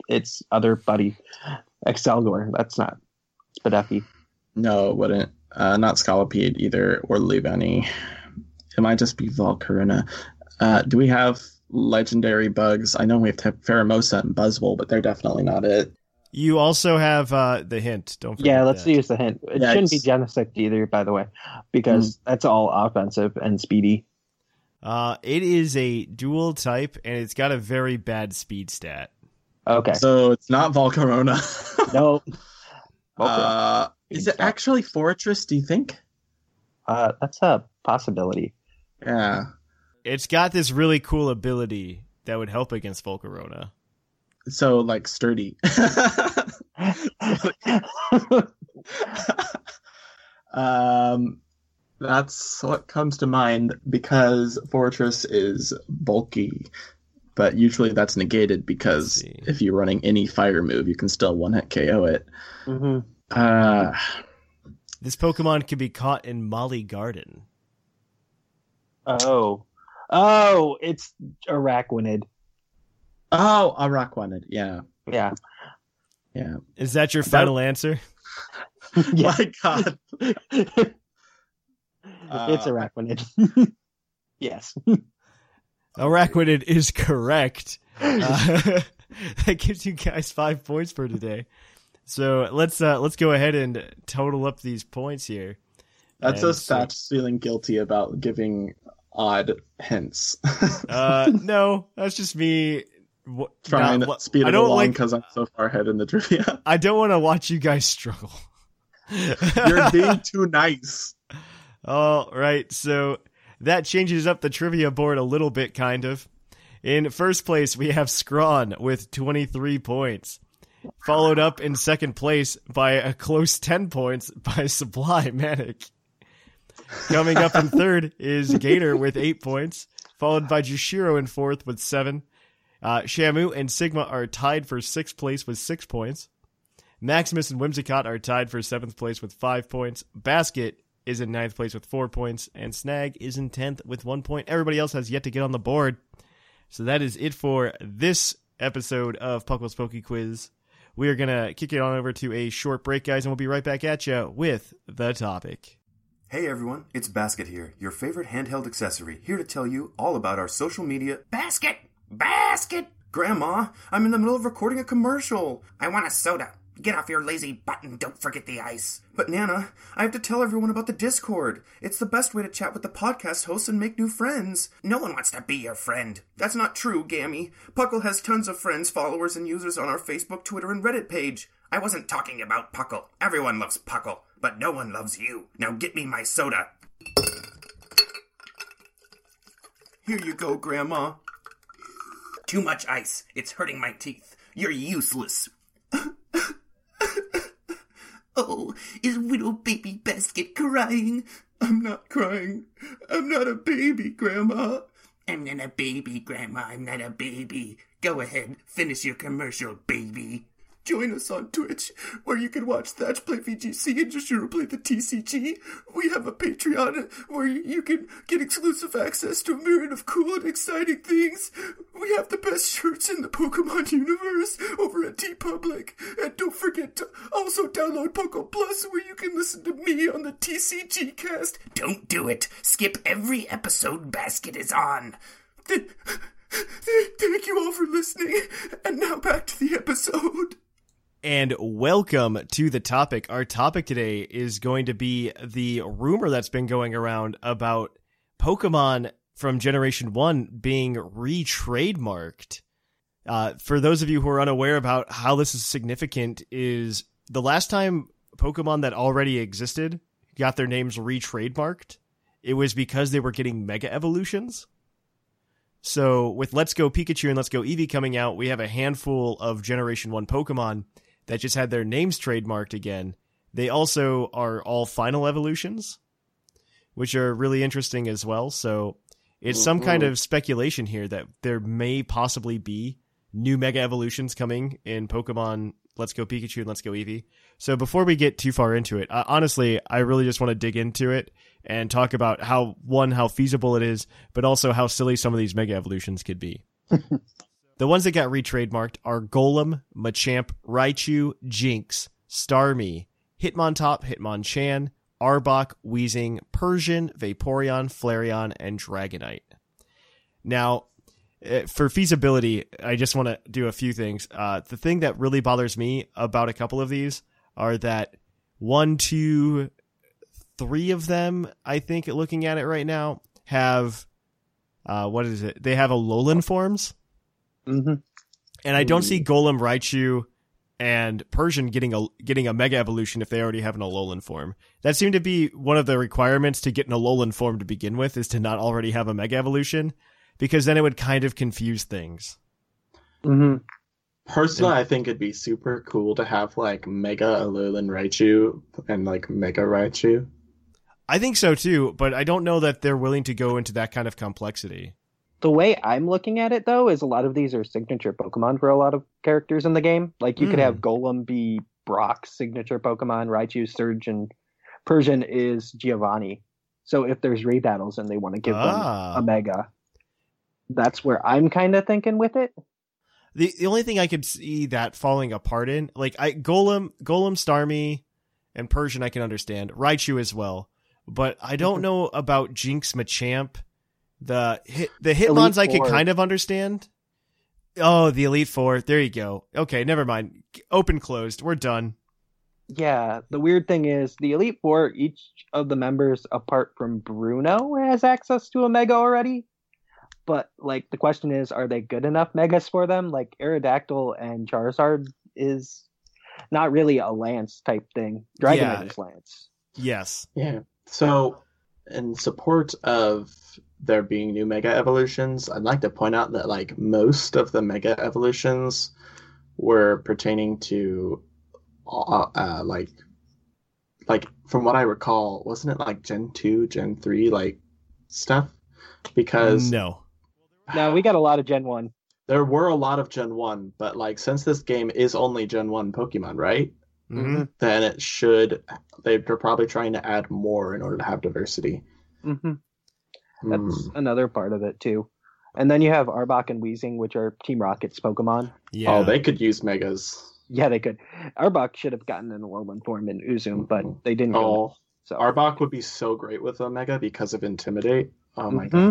its other buddy, Excelgor. That's not Spadeffi. No, it wouldn't. Uh, not Scolipede either, or Leavenny. It might just be Volcarona. Uh, do we have legendary bugs? I know we have Pheromosa and Buzzwole, but they're definitely not it. You also have uh, the hint. Don't forget Yeah, let's that. use the hint. It Yeah, shouldn't be it's- Genesect either, by the way, because mm. that's all offensive and speedy. Uh, it is a dual type, and it's got a very bad speed stat. Okay. So it's not Volcarona. no. Uh, is it actually Fortress, do you think? Uh, that's a possibility. Yeah. It's got this really cool ability that would help against Volcarona. So, like, sturdy. um, that's what comes to mind because Fortress is bulky. But usually that's negated because if you're running any fire move, you can still one-hit K O it. Mm-hmm. Uh, this Pokemon can be caught in Molly Garden. Oh. Oh, it's Araquanid. Oh, Araquanid, yeah. Yeah. Yeah. Is that your final answer? My God. It's Araquanid. Yes. Araquanid is correct. Uh, that gives you guys five points for today. So let's uh, let's go ahead and total up these points here. That's and us so, that's feeling guilty about giving odd hints. uh, no, that's just me w- trying not, to speed I it don't along like, because I'm so far ahead in the trivia. I don't want to watch you guys struggle. You're being too nice. All right, so that changes up the trivia board a little bit, kind of. In first place, we have Scrawn with twenty-three points. Followed up in second place by a close ten points by Supply Manic. Coming up in third is Gator with eight points. Followed by Jushiro in fourth with seven. Uh, Shamu and Sigma are tied for sixth place with six points. Maximus and Whimsicott are tied for seventh place with five points. Basket is in ninth place with four points. And Snag is in tenth with one point. Everybody else has yet to get on the board. So that is it for this episode of Puckle's Poke Quiz. We are going to kick it on over to a short break, guys, and we'll be right back at you with the topic. Hey everyone, it's Basket here, your favorite handheld accessory, here to tell you all about our social media. Basket! Basket! Grandma, I'm in the middle of recording a commercial. I want a soda. Get off your lazy butt and don't forget the ice. But Nana, I have to tell everyone about the Discord. It's the best way to chat with the podcast hosts and make new friends. No one wants to be your friend. That's not true, Gammy. Puckle has tons of friends, followers, and users on our Facebook, Twitter, and Reddit page. I wasn't talking about Puckle. Everyone loves Puckle, but no one loves you. Now get me my soda. Here you go, Grandma. Too much ice. It's hurting my teeth. You're useless. Oh, is little baby Basket crying? I'm not crying. I'm not a baby, Grandma. I'm not a baby, Grandma. I'm not a baby. Go ahead, finish your commercial, baby. Join us on Twitch, where you can watch Thatch play V G C and Jushiro play the T C G. We have a Patreon where you can get exclusive access to a myriad of cool and exciting things. We have the best shirts in the Pokemon universe over at TeePublic. And don't forget to also download Poco Plus, where you can listen to me on the T C G cast. Don't do it. Skip every episode Basket is on. Thank you all for listening. And now back to the episode. And welcome to the topic. Our topic today is going to be the rumor that's been going around about Pokemon from Generation one being re-trademarked. Uh, for those of you who are unaware about how this is significant, is the last time Pokemon that already existed got their names re-trademarked, it was because they were getting Mega Evolutions. So with Let's Go Pikachu and Let's Go Eevee coming out, we have a handful of Generation one Pokemon that just had their names trademarked again. They also are all final evolutions, which are really interesting as well. So it's some kind of speculation here that there may possibly be new Mega Evolutions coming in Pokemon Let's Go Pikachu and Let's Go Eevee. So before we get too far into it, uh, honestly, I really just want to dig into it and talk about how, one, how feasible it is, but also how silly some of these Mega Evolutions could be. The ones that got re-trademarked are Golem, Machamp, Raichu, Jinx, Starmie, Hitmontop, Hitmonchan, Arbok, Weezing, Persian, Vaporeon, Flareon, and Dragonite. Now, for feasibility, I just want to do a few things. Uh, the thing that really bothers me about a couple of these are that one, two, three of them, I think, looking at it right now, have, uh, what is it? They have Alolan forms. Mm-hmm. And I don't see Golem, Raichu, and Persian getting a getting a Mega Evolution if they already have an Alolan form. That seemed to be one of the requirements to get an Alolan form to begin with, is to not already have a Mega Evolution, because then it would kind of confuse things. Mm-hmm. Personally, I think it'd be super cool to have like Mega Alolan Raichu and like Mega Raichu. I think so too, but I don't know that they're willing to go into that kind of complexity. The way I'm looking at it, though, is a lot of these are signature Pokemon for a lot of characters in the game. Like, you mm. could have Golem be Brock's signature Pokemon, Raichu, Surge, and Persian is Giovanni. So if there's raid battles and they want to give ah. them a Mega, that's where I'm kind of thinking with it. The the only thing I could see that falling apart in, like, I Golem, Golem, Starmie, and Persian I can understand. Raichu as well. But I don't know about Jinx, Machamp. The hit, the Hitmons I could kind of understand. Oh, the Elite Four. There you go. Okay, never mind. Open, closed. We're done. Yeah, the weird thing is the Elite Four, each of the members apart from Bruno has access to a Mega already. But, like, the question is, are they good enough Megas for them? Like, Aerodactyl and Charizard is not really a Lance type thing. Dragonite yeah. is Lance. Yes. Yeah. So, in support of there being new Mega Evolutions, I'd like to point out that like most of the Mega Evolutions were pertaining to uh, uh, like like from what I recall, wasn't it like Gen two, Gen three like stuff? Because no. No, we got a lot of Gen one. There were a lot of Gen one, but like since this game is only Gen one Pokemon, right? Mm-hmm. Then it should they're probably trying to add more in order to have diversity. Mm-hmm. That's mm. another part of it, too. And then you have Arbok and Weezing, which are Team Rocket's Pokemon. Yeah. Oh, they could use Megas. Yeah, they could. Arbok should have gotten an Alolan form in Uzum, but they didn't. Oh, go so. Arbok would be so great with a Mega because of Intimidate. Oh, my mm-hmm. God.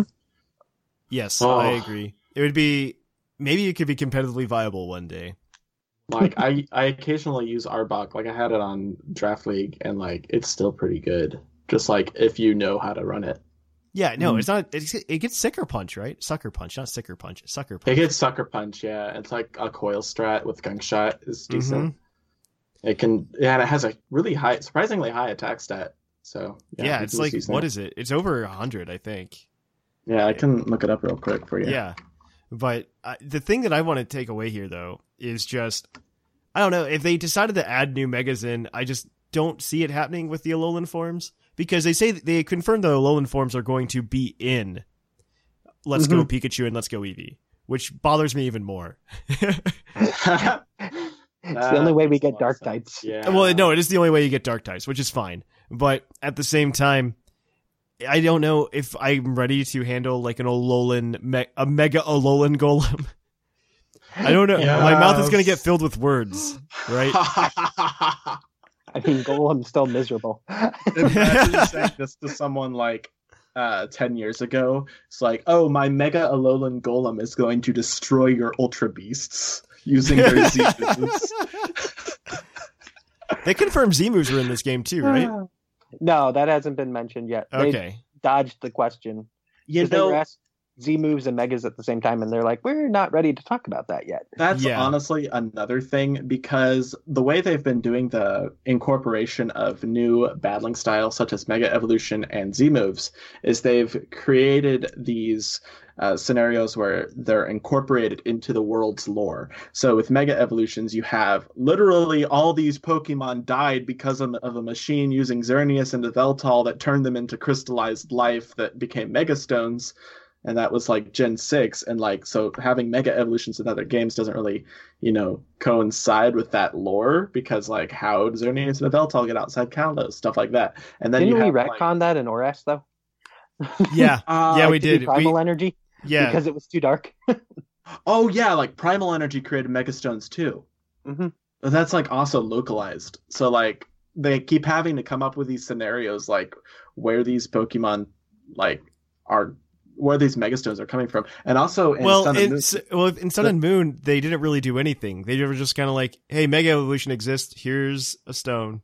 Yes, oh. I agree. It would be... Maybe it could be competitively viable one day. Like, I, I occasionally use Arbok. Like, I had it on Draft League, and, like, it's still pretty good. Just, like, if you know how to run it. Yeah, no, mm. it's not. It's, it gets Sucker Punch, right? Sucker Punch, not Sicker Punch. Sucker Punch. It gets Sucker Punch, yeah. It's like a Coil Strat with Gunk Shot is decent. Mm-hmm. It can, yeah, and it has a really high, surprisingly high attack stat. So yeah, yeah it's like what is it? It's over a hundred, I think. Yeah, I can look it up real quick for you. Yeah, but uh, the thing that I want to take away here, though, is just I don't know if they decided to add new Megas in. I just don't see it happening with the Alolan forms. Because they say they confirmed the Alolan forms are going to be in Let's mm-hmm. Go Pikachu and Let's Go Eevee, which bothers me even more. It's the only way we get dark types. Yeah. Well, no, it is the only way you get dark types, which is fine. But at the same time, I don't know if I'm ready to handle like an Alolan, me- a Mega Alolan Golem. I don't know. Yes. My mouth is going to get filled with words, right? I mean, Golem's still miserable. Imagine saying this to someone like uh, ten years ago. It's like, oh, my Mega Alolan Golem is going to destroy your Ultra Beasts using their Z moves. They confirmed Z moves were in this game too, right? No, that hasn't been mentioned yet. Okay. They dodged the question. You know, they were asked Z moves and Megas at the same time, and they're like, we're not ready to talk about that yet. That's yeah. honestly another thing, because the way they've been doing the incorporation of new battling styles such as Mega Evolution and Z moves is they've created these uh, scenarios where they're incorporated into the world's lore. So with Mega Evolutions, you have literally all these Pokemon died because of, of a machine using Xerneas and Yveltal that turned them into crystallized life that became Mega Stones. And that was like Gen six, and like so having Mega Evolutions in other games doesn't really, you know, coincide with that lore, because like how does Xerneas and Yveltal get outside Kalos, stuff like that. And then didn't you we have, retcon like... that in Oras though? Yeah, uh, yeah, like we did. Primal we... energy, yeah, because it was too dark. Oh yeah, like Primal Energy created Megastones too. Mm-hmm. That's like also localized. So like they keep having to come up with these scenarios like where these Pokemon like are where these Megastones are coming from. And also in well, Sun and it's, Moon, well, in Sun and Moon, they didn't really do anything. They were just kind of like, hey, Mega Evolution exists. Here's a stone.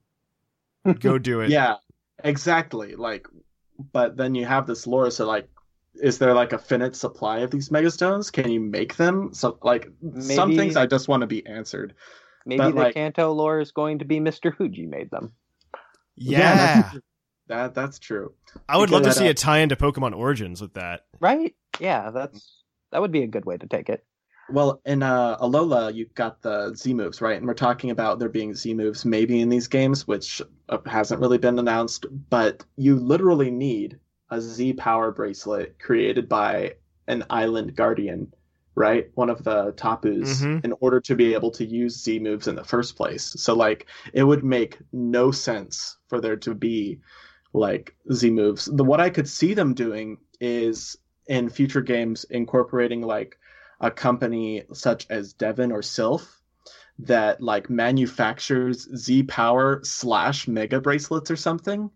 Go do it. yeah, exactly. Like, but then you have this lore. So like, is there like a finite supply of these Megastones? Can you make them? So like Maybe, some things I just want to be answered. Maybe but, the like, Kanto lore is going to be Mister Fuji made them. Yeah. Yeah, that's, that that's true. I would love to Because- see a tie into Pokemon Origins with that. Right? Yeah, that's that would be a good way to take it. Well, in uh, Alola, you got the Z moves, right? And we're talking about there being Z moves maybe in these games, which uh, hasn't really been announced. But you literally need a Z power bracelet created by an island guardian, right? One of the Tapus, Mhm. in order to be able to use Z moves in the first place. So, like, it would make no sense for there to be like Z moves. The what I could see them doing is in future games incorporating like a company such as Devon or Sylph that like manufactures Z power slash mega bracelets or something.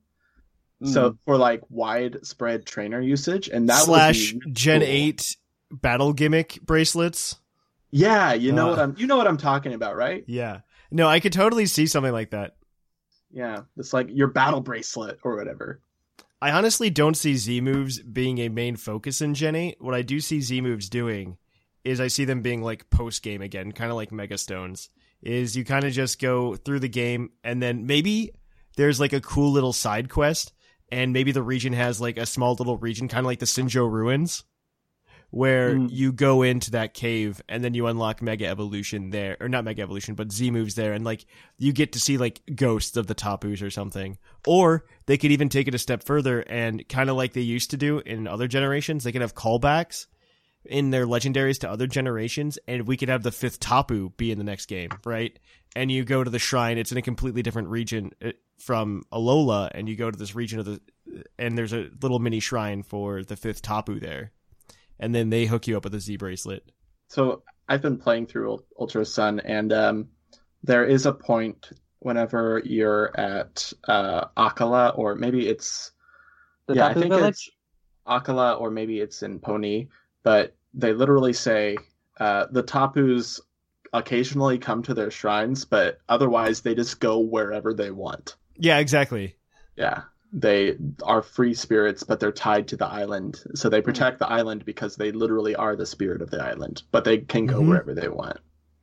So for like widespread trainer usage, and that Slash would be Gen cool. eight battle gimmick bracelets. Yeah, you know Uh. what I'm you know what I'm talking about, right? Yeah. No, I could totally see something like that. Yeah, it's like your battle bracelet or whatever. I honestly don't see Z moves being a main focus in Gen eight. What I do see Z moves doing is I see them being like post game again, kind of like Mega Stones. Is you kind of just go through the game and then maybe there's like a cool little side quest, and maybe the region has like a small little region, kind of like the Sinjo Ruins, where Mm. you go into that cave and then you unlock Mega Evolution there, or not Mega Evolution, but Z moves there, and like you get to see like ghosts of the Tapus or something. Or they could even take it a step further and kind of like they used to do in other generations, they could have callbacks in their legendaries to other generations, and we could have the fifth Tapu be in the next game, right? And you go to the shrine, it's in a completely different region uh, from Alola, and you go to this region of the, and there's a little mini shrine for the fifth Tapu there. And then they hook you up with a Z bracelet. So I've been playing through Ul- Ultra Sun, and um, there is a point whenever you're at uh, Akala, or maybe it's The yeah, I Tapu think Village? it's Akala, or maybe it's in Pony. But they literally say uh, the Tapus occasionally come to their shrines, but otherwise they just go wherever they want. Yeah, exactly. Yeah. They are free spirits, but they're tied to the island. So they protect the island because they literally are the spirit of the island, but they can go Mhm. wherever they want.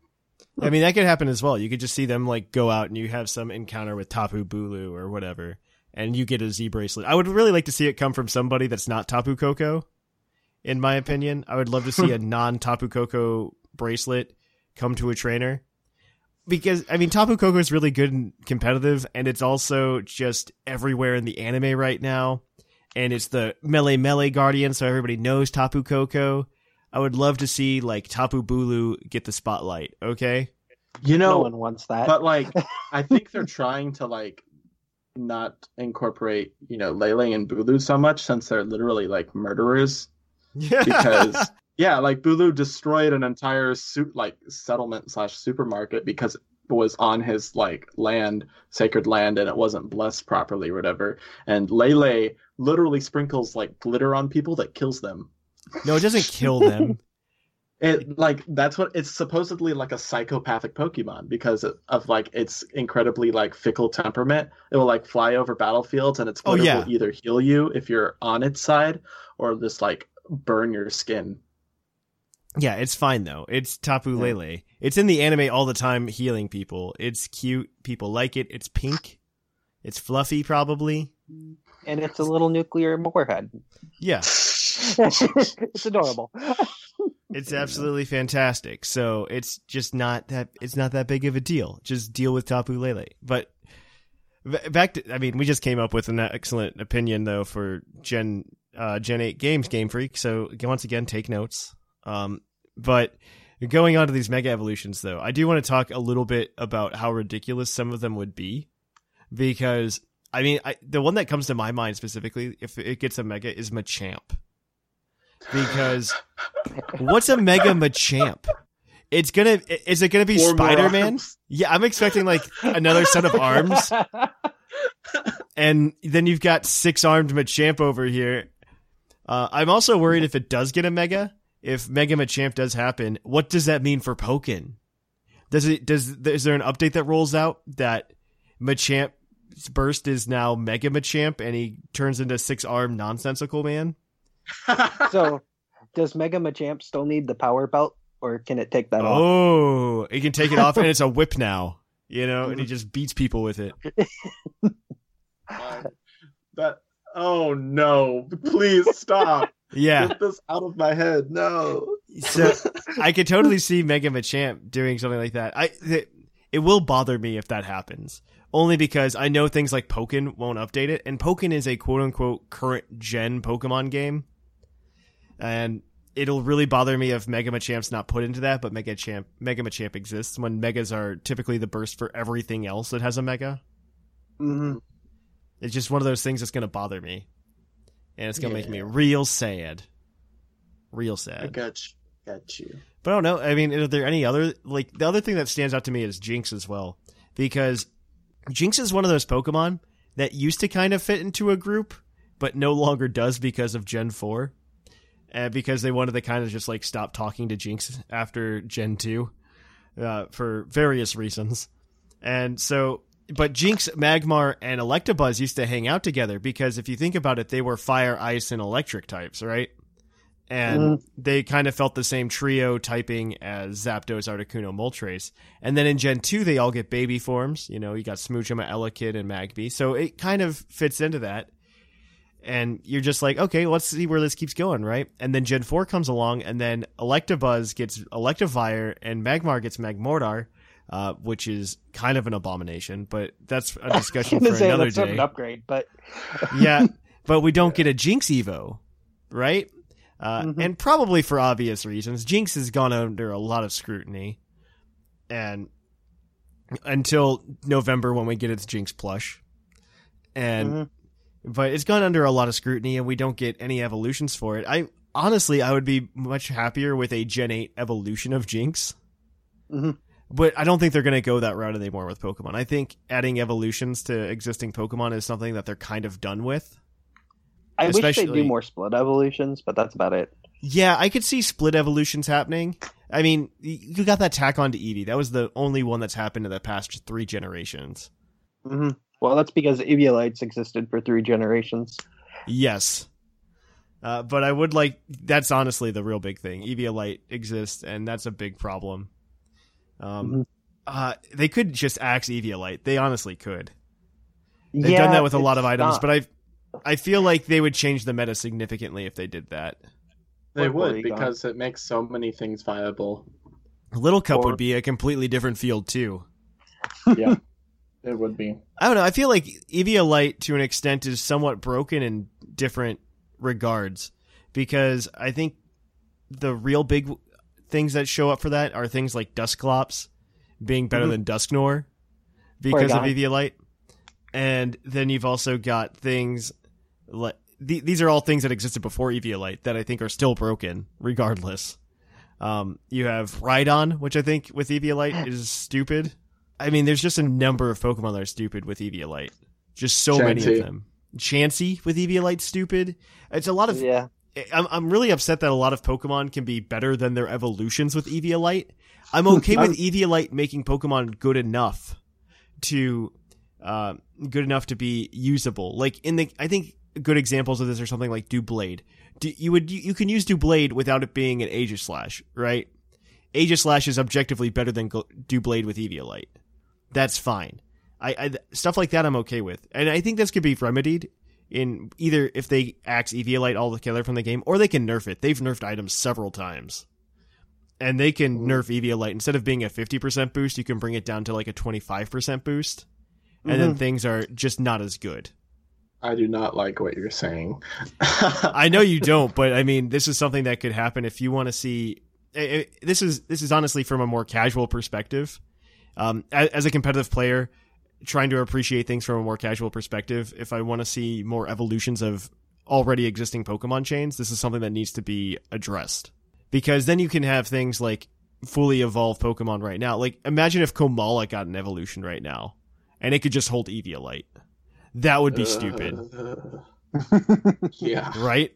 I mean, that could happen as well. You could just see them like go out and you have some encounter with Tapu Bulu or whatever, and you get a Z bracelet. I would really like to see it come from somebody that's not Tapu Koko, in my opinion. I would love to see a non-Tapu Koko bracelet come to a trainer. Because, I mean, Tapu Koko is really good and competitive, and it's also just everywhere in the anime right now. And it's the Melee Melee Guardian, so everybody knows Tapu Koko. I would love to see, like, Tapu Bulu get the spotlight, okay? You know, No one wants that. but like, I think they're trying to like not incorporate, you know, Lele and Bulu so much since they're literally like murderers. Because yeah, like Bulu destroyed an entire su- like settlement slash supermarket because it was on his like land, sacred land, and it wasn't blessed properly or whatever. And Lele literally sprinkles like glitter on people that kills them. No, it doesn't kill them. It like that's what it's supposedly like a psychopathic Pokemon because of, of like its incredibly like fickle temperament. It will like fly over battlefields, and its Oh, glitter yeah. will either heal you if you're on its side or just like burn your skin. Yeah, it's fine though. It's Tapu Lele. It's in the anime all the time healing people. It's cute. People like it. It's pink. It's fluffy probably. And it's a little nuclear moorhead. Yeah. It's adorable. It's absolutely fantastic. So it's just not that it's not that big of a deal. Just deal with Tapu Lele. But v- back to I mean, we just came up with an excellent opinion though for Gen uh, Gen eight games, Game Freak. So once again, take notes. Um, but going on to these mega evolutions though, I do want to talk a little bit about how ridiculous some of them would be, because I mean, I, the one that comes to my mind specifically, if it gets a mega, is Machamp. because what's a Mega Machamp? It's gonna. Is it gonna be Four more Spider-Man? arms. Yeah, I'm expecting like another set of arms, and then you've got six-armed Machamp over here. Uh, I'm also worried if it does get a Mega. If Mega Machamp does happen, what does that mean for Pokken? Does it? Does is there an update that rolls out that Machamp's burst is now Mega Machamp and he turns into six-armed nonsensical man? So, does Mega Machamp still need the power belt, or can it take that off? Oh, he can take it off, and it's a whip now. You know, and he just beats people with it. That. Oh no! Please stop. Yeah. Get this out of my head. No. So I could totally see Mega Machamp doing something like that. I it, it will bother me if that happens, only because I know things like Pokken won't update it, and Pokken is a quote unquote current gen Pokemon game, and it'll really bother me if Mega Machamp's not put into that. But Mega Champ Mega Machamp exists when Megas are typically the burst for everything else that has a Mega. Mm-hmm. It's just one of those things that's going to bother me. And it's going to Yeah. make me real sad. Real sad. I got you. Got you. But I don't know. I mean, are there any other... Like, the other thing that stands out to me is Jinx as well. Because Jinx is one of those Pokemon that used to kind of fit into a group, but no longer does because of Gen four. And because they wanted to kind of just, like, stop talking to Jinx after Gen two. Uh, for various reasons. And so... But Jinx, Magmar, and Electabuzz used to hang out together because if you think about it, they were fire, ice, and electric types, right? And mm-hmm. they kind of felt the same trio typing as Zapdos, Articuno, Moltres. And then in Gen two, they all get baby forms. You know, you got Smoochum, Elekid, and Magby. So it kind of fits into that. And you're just like, okay, let's see where this keeps going, right? And then Gen four comes along, and then Electabuzz gets Electivire, and Magmar gets Magmortar. Uh, which is kind of an abomination, but that's a discussion for say, another let's have day. An upgrade, but yeah, but we don't get a Jinx Evo, right? Uh, mm-hmm. And probably for obvious reasons. Jinx has gone under a lot of scrutiny, and until November when we get its Jinx plush, and mm-hmm. but it's gone under a lot of scrutiny, and we don't get any evolutions for it. I honestly, I would be much happier with a Gen eight evolution of Jinx. Mm-hmm. But I don't think they're going to go that route anymore with Pokemon. I think adding evolutions to existing Pokemon is something that they're kind of done with. I Especially, wish they'd do more split evolutions, but that's about it. Yeah, I could see split evolutions happening. I mean, you got that tack on to Eevee. That was the only one that's happened in the past three generations. Mm-hmm. Well, that's because Eviolites existed for three generations. Yes. Uh, but I would like... That's honestly the real big thing. Eviolite exists, and that's a big problem. Um, mm-hmm. uh, they could just axe Eviolite. They honestly could. They've yeah, done that with a lot of items, not. but I, I feel like they would change the meta significantly if they did that. They would, because it makes so many things viable. Little Cup or... would be a completely different field too. Yeah, it would be. I don't know. I feel like Eviolite, to an extent, is somewhat broken in different regards, because I think the real big things that show up for that are things like Dusclops being better mm-hmm. than Dusknoir because of Eviolite. And then you've also got things like th- these are all things that existed before Eviolite that I think are still broken regardless. Um, you have Rhydon, which I think with Eviolite is stupid. I mean, there's just a number of Pokemon that are stupid with Eviolite. Just so Chansey. many of them. Chansey with Eviolite stupid. It's a lot of... Yeah. I'm I'm really upset that a lot of Pokemon can be better than their evolutions with Eviolite. I'm okay with Eviolite making Pokemon good enough to uh, good enough to be usable. Like in the, I think good examples of this are something like Doublade. Do, you would you can use Doublade without it being an Aegislash, right? Aegislash is objectively better than Doublade with Eviolite. That's fine. I, I stuff like that I'm okay with, and I think this could be remedied. In either if they axe Eviolite altogether from the game, or they can nerf it. They've nerfed items several times. And they can mm-hmm. nerf Eviolite. Instead of being a fifty percent boost, you can bring it down to like a twenty-five percent boost. And mm-hmm. then things are just not as good. I do not like what you're saying. I know you don't, but I mean, this is something that could happen if you want to see... It, it, this is this is honestly from a more casual perspective. Um, as, as a competitive player... trying to appreciate things from a more casual perspective, if I want to see more evolutions of already existing Pokemon chains, this is something that needs to be addressed. Because then you can have things like fully evolved Pokemon right now. Like, imagine if Komala got an evolution right now, and it could just hold Eviolite. That would be uh, stupid. Yeah. Right?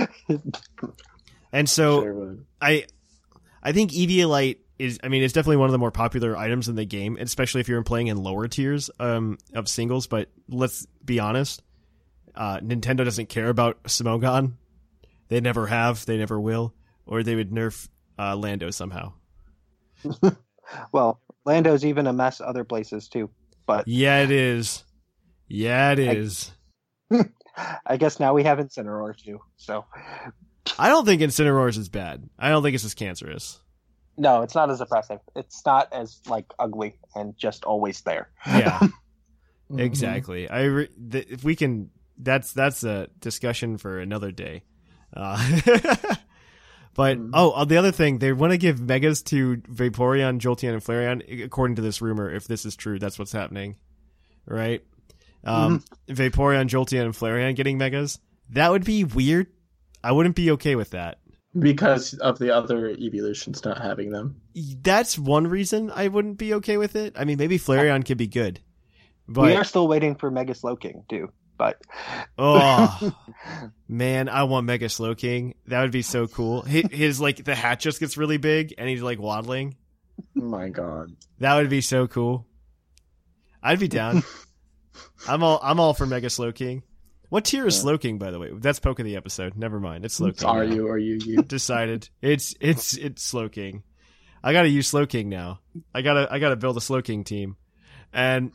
And so, sure I I think Eviolite is, I mean, it's definitely one of the more popular items in the game, especially if you're playing in lower tiers um, of singles, but let's be honest, uh, Nintendo doesn't care about Smogon. They never have, they never will, or they would nerf uh, Lando somehow. Well, Lando's even a mess other places too, but yeah, it is. Yeah, it is. I, I guess now we have Incineroar too, so I don't think Incineroar is bad. I don't think it's as cancerous. No, it's not as oppressive. It's not as like ugly and just always there. Yeah, exactly. I re- th- if we can, that's that's a discussion for another day. Uh, but mm-hmm. oh, the other thing, they want to give megas to Vaporeon, Jolteon, and Flareon. According to this rumor, if this is true, that's what's happening, right? Um, mm-hmm. Vaporeon, Jolteon, and Flareon getting megas. That would be weird. I wouldn't be okay with that. Because of the other evolutions not having them. That's one reason I wouldn't be okay with it. I mean, maybe Flareon could be good. But we are still waiting for Mega Slowking, too. But oh, man, I want Mega Slowking. That would be so cool. His, his, like, the hat just gets really big, and he's, like, waddling. Oh, my God. That would be so cool. I'd be down. I'm all I'm all for Mega Slowking. What tier is yeah. Slowking, by the way? That's Poke of the episode. Never mind. It's Slowking. Are now. you? Are you? You decided. It's it's it's Slowking. I gotta use Slowking now. I gotta I gotta build a Slowking team, and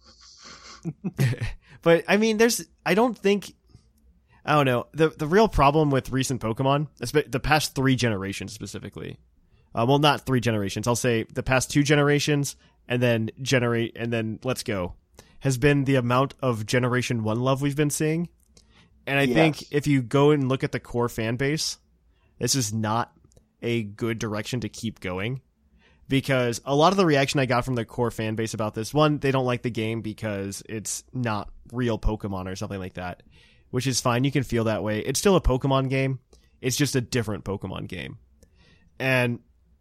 but I mean, there's I don't think I don't know the the real problem with recent Pokemon, the past three generations specifically. Uh, well, not three generations. I'll say the past two generations, and then generate, and then Let's Go. Has been the amount of Generation one love we've been seeing. And I yes. think if you go and look at the core fan base, this is not a good direction to keep going. Because a lot of the reaction I got from the core fan base about this, one, they don't like the game because it's not real Pokemon or something like that. Which is fine, you can feel that way. It's still a Pokemon game. It's just a different Pokemon game. And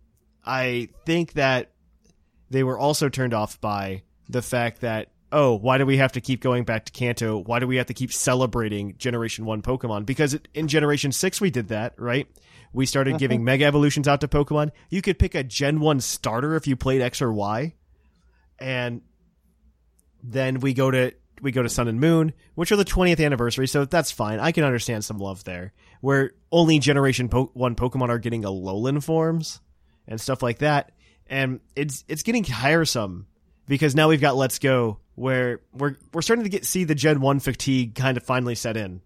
I think that they were also turned off by the fact that oh, why do we have to keep going back to Kanto? Why do we have to keep celebrating Generation one Pokemon? Because in Generation six we did that, right? We started giving Mega Evolutions out to Pokemon. You could pick a Gen one starter if you played X or Y. And then we go to we go to Sun and Moon, which are the twentieth anniversary, so that's fine. I can understand some love there. Where only Generation po- one Pokemon are getting Alolan forms and stuff like that. And it's it's getting tiresome. Because now we've got Let's Go, where we're we're starting to get see the Gen one fatigue kind of finally set in.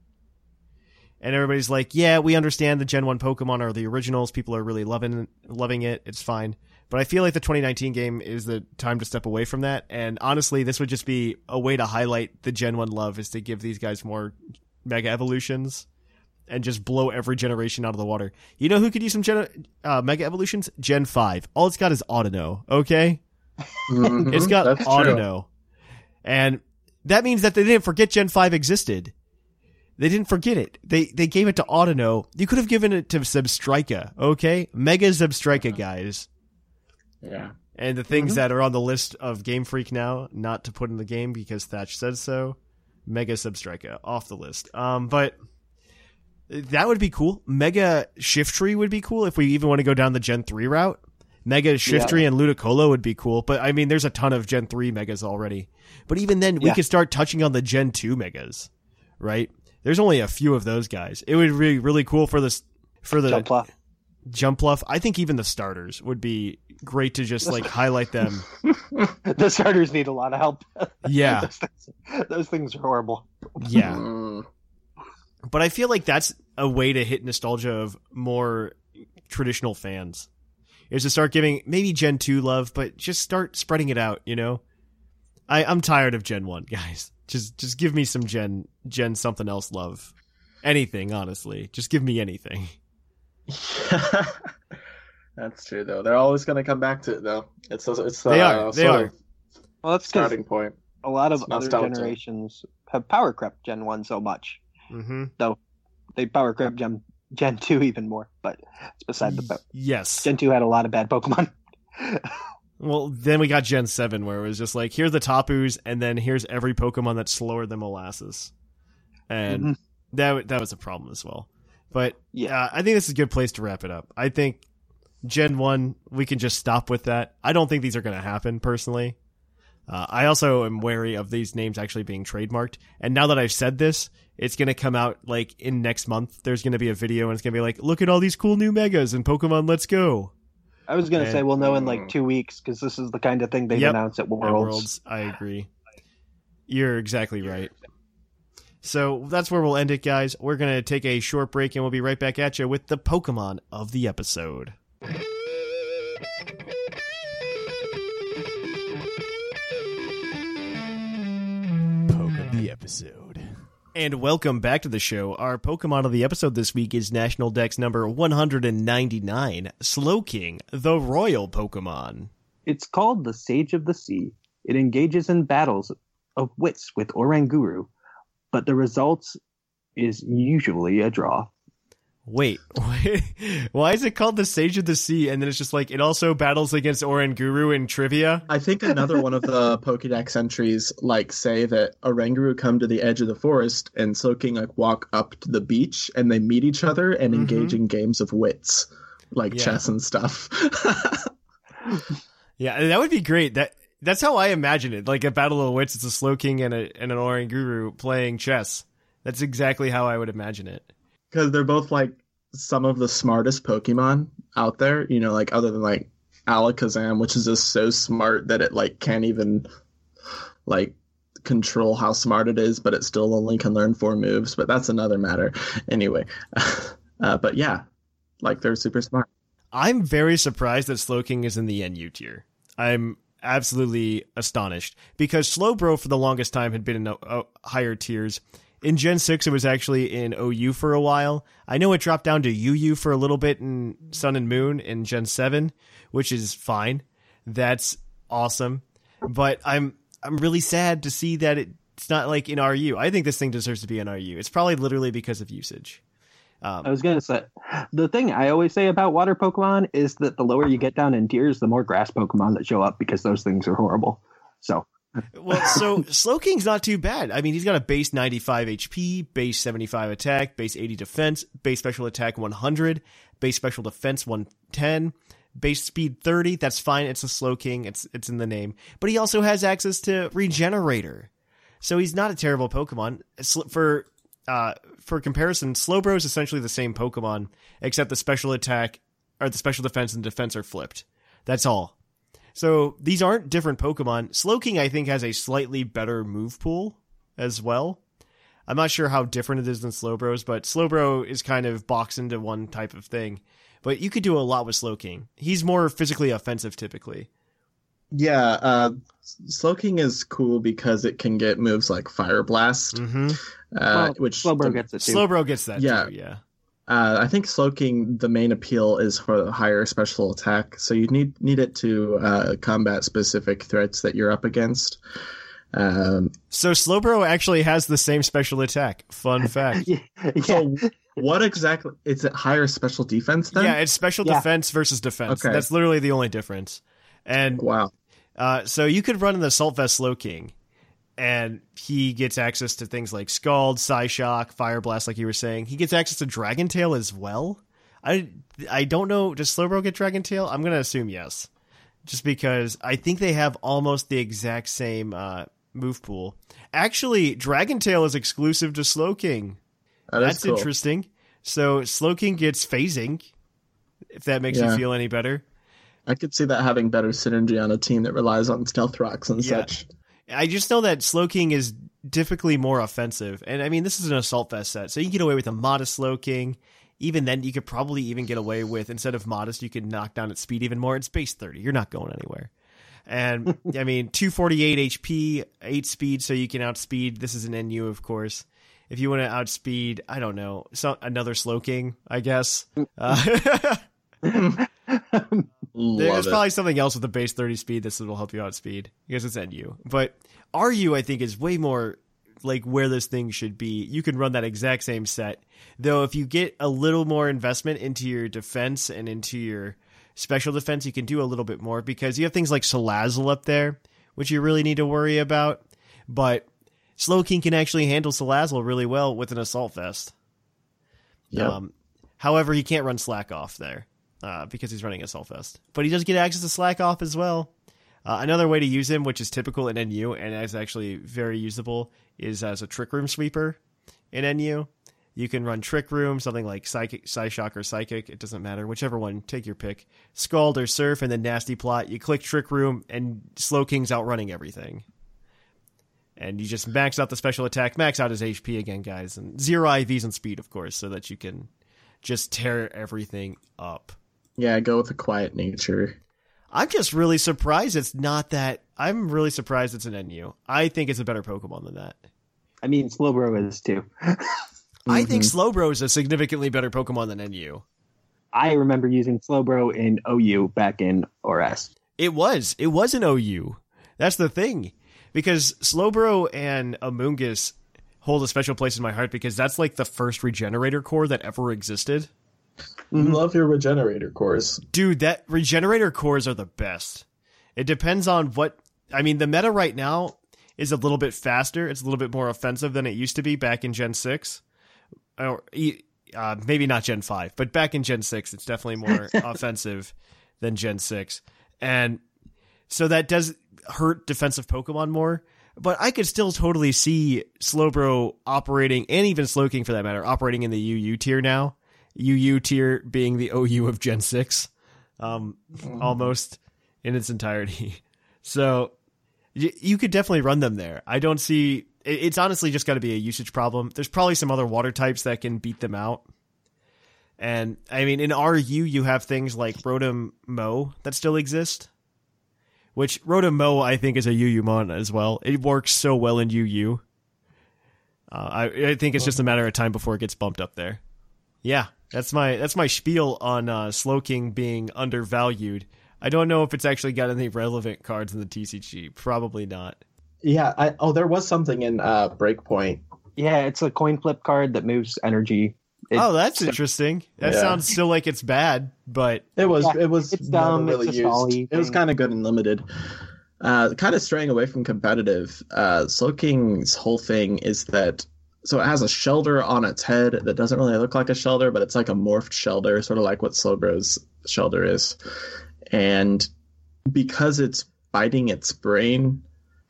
And everybody's like, yeah, we understand the Gen one Pokemon are the originals. People are really loving loving it. It's fine. But I feel like the twenty nineteen game is the time to step away from that. And honestly, this would just be a way to highlight the Gen one love, is to give these guys more Mega Evolutions and just blow every generation out of the water. You know who could use some Gen, uh, Mega Evolutions? Gen five. All it's got is Audino, okay? Mm-hmm, it's got Audino. And that means that they didn't forget Gen five existed. They didn't forget it. They they gave it to Audino. You could have given it to Zebstrika, okay? Mega Zebstrika, guys. Yeah. And the things mm-hmm. that are on the list of Game Freak now, not to put in the game because Thatch said so, Mega Zebstrika, off the list. Um, but that would be cool. Mega Shiftry would be cool if we even want to go down the Gen three route. Mega Shiftry yeah. and Ludicolo would be cool, but I mean, there's a ton of Gen three Megas already. But even then, we yeah. could start touching on the Gen two Megas, right? There's only a few of those guys. It would be really cool for this for the Jumpluff. Jumpluff. I think even the starters would be great to just like highlight them. The starters need a lot of help. Yeah, those, things, those things are horrible. Yeah, but I feel like that's a way to hit nostalgia of more traditional fans. Is to start giving maybe Gen two love, but just start spreading it out, you know? I, I'm tired of Gen one, guys. Just just give me some Gen Gen something else love. Anything, honestly. Just give me anything. That's true, though. They're always going to come back to it, though. It's it's They uh, are. They are. Well, that's starting point. A lot of other generations have power crept Gen one so much. Mm-hmm. So they power crept Gen, Gen two even more, but it's beside the point. Yes. Gen two had a lot of bad Pokemon. Well, then we got Gen seven, where it was just like, here's the Tapus, and then here's every Pokemon that's slower than molasses. And mm-hmm. that that was a problem as well. But yeah, uh, I think this is a good place to wrap it up. I think Gen one, we can just stop with that. I don't think these are going to happen, personally. Uh, I also am wary of these names actually being trademarked. And now that I've said this, it's going to come out like in next month. There's going to be a video, and it's going to be like, look at all these cool new Megas in Pokemon Let's Go. I was going to say we'll know in like two weeks because this is the kind of thing they've yep, announced at Worlds. At Worlds. I agree. You're exactly right. So that's where we'll end it, guys. We're going to take a short break, and we'll be right back at you with the Pokemon of the episode. Poke of the episode. And welcome back to the show. Our Pokemon of the episode this week is National Dex number one hundred ninety-nine, Slowking, the Royal Pokemon. It's called the Sage of the Sea. It engages in battles of wits with Oranguru, but the results is usually a draw. Wait, wait, why is it called the Sage of the Sea? And then it's just like, it also battles against Oranguru in trivia? I think another one of the Pokédex entries, like, say that Oranguru come to the edge of the forest and Slowking, like, walk up to the beach and they meet each other and mm-hmm. engage in games of wits, like yeah. chess and stuff. Yeah, that would be great. That That's how I imagine it. Like a battle of wits, it's a Slowking and, a, and an Oranguru playing chess. That's exactly how I would imagine it. Because they're both, like, some of the smartest Pokemon out there, you know, like, other than, like, Alakazam, which is just so smart that it, like, can't even, like, control how smart it is, but it still only can learn four moves, but that's another matter. Anyway, uh, but yeah, like, they're super smart. I'm very surprised that Slowking is in the N U tier. I'm absolutely astonished, because Slowbro for the longest time had been in uh, higher tiers. In Gen six, it was actually in O U for a while. I know it dropped down to U U for a little bit in Sun and Moon in Gen seven, which is fine. That's awesome. But I'm I'm really sad to see that it's not like in R U. I think this thing deserves to be in R U. It's probably literally because of usage. Um, I was going to say, the thing I always say about water Pokemon is that the lower you get down in tiers, the more grass Pokemon that show up because those things are horrible. So... Well, so Slowking's not too bad. I mean, he's got a base ninety-five H P, base seventy-five attack, base eighty defense, base special attack one hundred, base special defense one ten, base speed thirty. That's fine. It's a Slowking. It's it's in the name. But he also has access to Regenerator. So he's not a terrible Pokemon. For uh, for comparison, Slowbro is essentially the same Pokemon, except the special attack or the special defense and defense are flipped. That's all. So these aren't different Pokemon. Slowking, I think, has a slightly better move pool as well. I'm not sure how different it is than Slowbro's, but Slowbro is kind of boxed into one type of thing. But you could do a lot with Slowking. He's more physically offensive, typically. Yeah, uh, Slowking is cool because it can get moves like Fire Blast, mm-hmm. uh, well, which Slowbro gets it too. Slowbro gets that yeah. too, yeah. Uh, I think Slowking, the main appeal is for the higher special attack, so you need need it to uh, combat specific threats that you're up against. Um, so Slowbro actually has the same special attack. Fun fact. yeah. So what exactly? Is it higher special defense then? Yeah, it's special yeah. defense versus defense. Okay. That's literally the only difference. And wow. Uh, so you could run an Assault Vest Slowking, and he gets access to things like Scald, Psyshock, Fire Blast, like you were saying. He gets access to Dragon Tail as well. I, I don't know. Does Slowbro get Dragon Tail? I'm going to assume yes. Just because I think they have almost the exact same uh, move pool. Actually, Dragon Tail is exclusive to Slowking. That That's is cool. interesting. So Slowking gets phasing, if that makes Yeah. you feel any better. I could see that having better synergy on a team that relies on Stealth Rocks and Yeah. such. I just know that Slowking is typically more offensive. And I mean, this is an Assault Vest set, so you can get away with a Modest Slowking. Even then, you could probably even get away with, instead of Modest, you could knock down its speed even more. It's base thirty. You're not going anywhere. And, I mean, two forty-eight H P, eight speed, so you can outspeed. This is an N U, of course. If you want to outspeed, I don't know, so, another Slowking, I guess. Uh, There's it. probably something else with the base thirty speed that will help you outspeed, because it's N U. But R U, I think, is way more like where this thing should be, you can run that exact same set. Though if you get a little more investment into your defense and into your special defense, you can do a little bit more because you have things like Salazzle up there, which you really need to worry about. But Slowking can actually handle Salazzle really well with an Assault Vest. Yep. Um, however, he can't run Slack Off there uh, because he's running Assault Vest. But he does get access to Slack Off as well. Uh, another way to use him, which is typical in N U and is actually very usable, is as a Trick Room sweeper in N U. You can run Trick Room, something like Psychic, Psyshock or Psychic. It doesn't matter. Whichever one, take your pick. Scald or Surf, and then Nasty Plot. You click Trick Room, and Slowking's outrunning everything. And you just max out the special attack, max out his H P again, guys. And zero I Vs and speed, of course, so that you can just tear everything up. Yeah, go with the quiet nature. I'm just really surprised it's not that. I'm really surprised it's an N U. I think it's a better Pokemon than that. I mean, Slowbro is too. I think Slowbro is a significantly better Pokemon than N U. I remember using Slowbro in O U back in O R S. It was. It was an O U. That's the thing. Because Slowbro and Amoonguss hold a special place in my heart because that's like the first Regenerator core that ever existed. Mm-hmm. Love your Regenerator cores. Dude, that Regenerator cores are the best. It depends on what... I mean, the meta right now is a little bit faster. It's a little bit more offensive than it used to be back in Gen six. Or uh, maybe not Gen five, but back in Gen six, it's definitely more offensive than Gen six. And so that does hurt defensive Pokemon more. But I could still totally see Slowbro operating, and even Slowking for that matter, operating in the U U tier now. U U tier being the O U of Gen six, um, mm. almost in its entirety. So y- you could definitely run them there. I don't see... It's honestly just got to be a usage problem. There's probably some other water types that can beat them out. And, I mean, in R U, you have things like Rotom Mow that still exist. Which, Rotom Mow, I think, is a U U mon as well. It works so well in U U. Uh, I, I think it's just a matter of time before it gets bumped up there. Yeah, that's my that's my spiel on uh, Slowking being undervalued. I don't know if it's actually got any relevant cards in the T C G. Probably not. Yeah. I, oh, there was something in uh, Breakpoint. Yeah, it's a coin flip card that moves energy. It, oh, that's interesting. That yeah. sounds still like it's bad, but it was. Yeah, it was it's dumb. Really it's a used. It was kind of good and limited. Uh, kind of straying away from competitive. Uh, Slowking's whole thing is that. So it has a Shelder on its head that doesn't really look like a Shelder, but it's like a morphed Shelder, sort of like what Slowbro's Shelder is. And because it's biting its brain,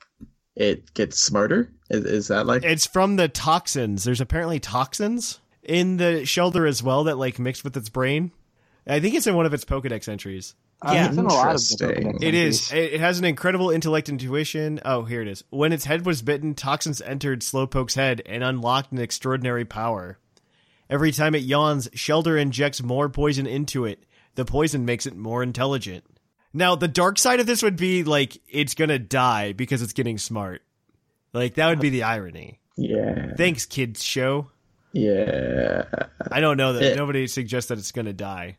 it gets smarter. Is, is that like... It's from the toxins. There's apparently toxins in the Shelder as well that like mix with its brain. I think it's in one of its Pokedex entries. Yeah, it's in a lot of the Pokedex it is. It has an incredible intellect intuition. Oh, here it is. When its head was bitten, toxins entered Slowpoke's head and unlocked an extraordinary power. Every time it yawns, Shelder injects more poison into it. The poison makes it more intelligent. Now, the dark side of this would be, like, it's gonna die because it's getting smart. Like, that would be the irony. Yeah. Thanks, kids show. Yeah. I don't know that. It, Nobody suggests that it's gonna die.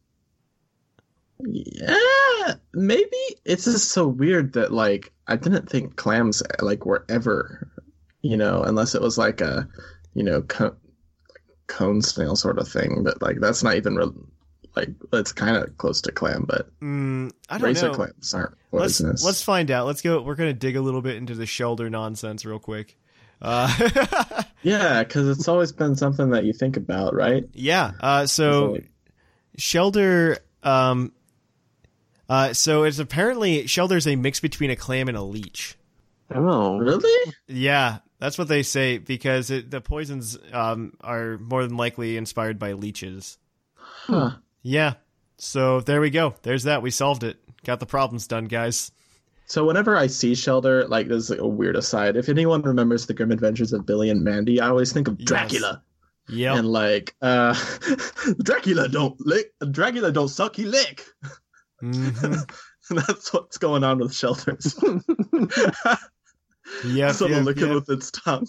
Yeah, maybe. It's just so weird that, like, I didn't think clams, like, were ever, you know, unless it was like a, you know, co- cone snail sort of thing. But, like, that's not even, re- like, it's kind of close to clam, but mm, I don't razor know. clams aren't Let's, poisonous. let's find out. Let's go. We're going to dig a little bit into the Shelder nonsense real quick. Uh, yeah, because it's always been something that you think about, right? Yeah. Uh, so, like... Shelder... Um, Uh, so it's apparently Shelder's a mix between a clam and a leech. Oh, really? Yeah, that's what they say because it, the poisons um, are more than likely inspired by leeches. Huh. Yeah. So there we go. There's that. We solved it. Got the problems done, guys. So whenever I see Shelder, like, this is like a weird aside. If anyone remembers the Grim Adventures of Billy and Mandy, I always think of Dracula. Yes. Yep. And like, uh, Dracula don't lick. Dracula don't suck. He lick. Mm-hmm. That's what's going on with Shelters. Yeah, sort yep, of licking yep. with its tongue.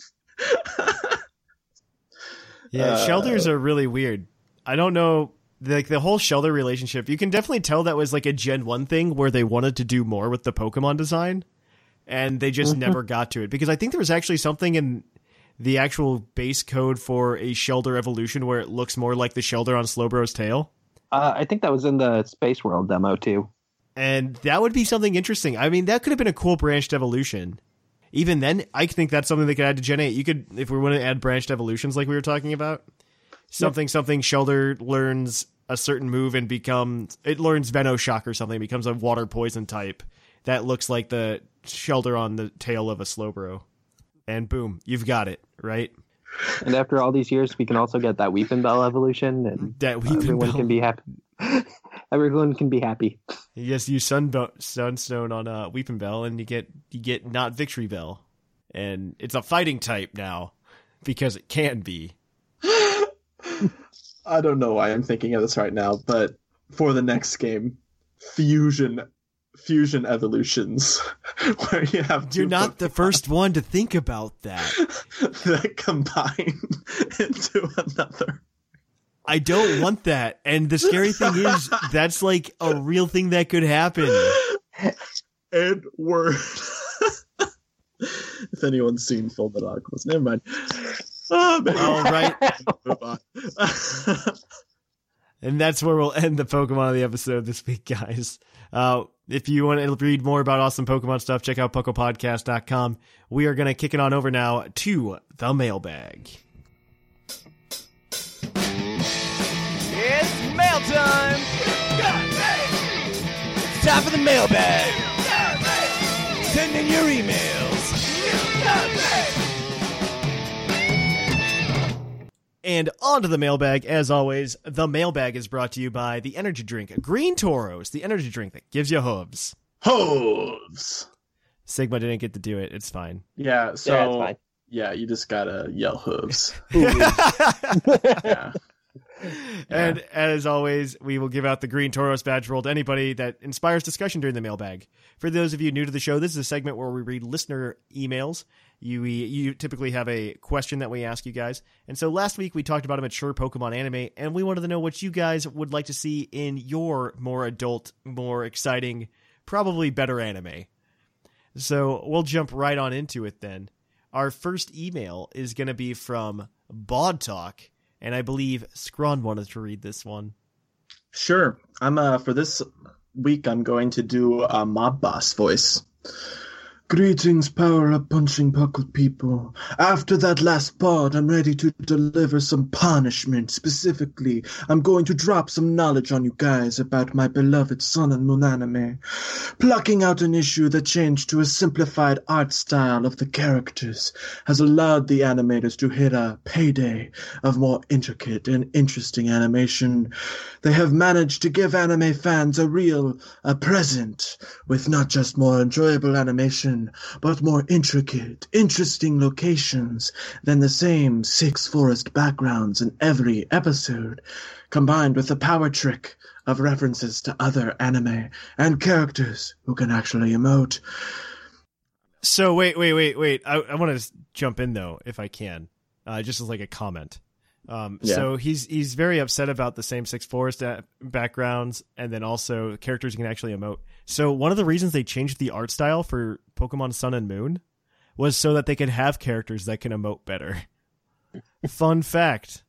Yeah, uh, Shelters are really weird. I don't know, like the whole Shelder relationship. You can definitely tell that was like a Gen one thing where they wanted to do more with the Pokemon design, and they just never got to it because I think there was actually something in the actual base code for a Shellder evolution where it looks more like the Shellder on Slowbro's tail? Uh, I think that was in the Space World demo too. And that would be something interesting. I mean, that could have been a cool branched evolution. Even then, I think that's something they could add to Gen eight. You could, if we want to add branched evolutions like we were talking about, something, yep. something Shellder learns a certain move and becomes, it learns Venoshock or something, becomes a water poison type that looks like the Shellder on the tail of a Slowbro. And boom, you've got it, right? And after all these years, we can also get that Weepinbell evolution, and that Weepinbell. everyone can be happy. Everyone can be happy. You just use Sunbo- Sunstone on uh, Weepinbell, and you get you get not Victory Bell, and it's a fighting type now because it can be. I don't know why I'm thinking of this right now, but for the next game, fusion. Fusion evolutions where you have you're not Pokemon the first one to think about that that combine into another. I don't want that, and the scary thing is that's like a real thing that could happen. And word. If anyone's seen Full Metal Alchemist, never mind. Oh, man. All right. Move on. And that's where we'll end the Pokemon of the episode this week, guys. Uh, if you want to read more about awesome Pokemon stuff, check out Puckle Podcast dot com. We are going to kick it on over now to the mailbag. It's mail time! It's time for the mailbag! Send in your emails! And on to the mailbag. As always, the mailbag is brought to you by the energy drink Green Toros, the energy drink that gives you hooves. Hooves! Sigma didn't get to do it. It's fine. Yeah, so... Yeah, it's fine. Yeah, you just gotta yell hooves. Yeah. And yeah. As always, we will give out the Green Toros badge roll to anybody that inspires discussion during the mailbag. For those of you new to the show, this is a segment where we read listener emails. You you typically have a question that we ask you guys. And so last week we talked about a mature Pokemon anime, and we wanted to know what you guys would like to see in your more adult, more exciting, probably better anime. So we'll jump right on into it then. Our first email is going to be from Bod Talk, and I believe Scron wanted to read this one. Sure. I'm uh for this week I'm going to do a mob boss voice. Greetings, power-up punching puckle people. After that last pod, I'm ready to deliver some punishment. Specifically, I'm going to drop some knowledge on you guys about my beloved Sun and Moon anime. Plucking out an issue that changed to a simplified art style of the characters has allowed the animators to hit a payday of more intricate and interesting animation. They have managed to give anime fans a real a present with not just more enjoyable animation, but more intricate, interesting locations than the same six forest backgrounds in every episode, combined with the power trick of references to other anime and characters who can actually emote. So wait, wait, wait, wait. I, I want to jump in though, if I can, uh, just as like a comment. Um, yeah. So he's he's very upset about the same six forest a- backgrounds, and then also characters can actually emote. So one of the reasons they changed the art style for Pokemon Sun and Moon was so that they could have characters that can emote better. Fun fact.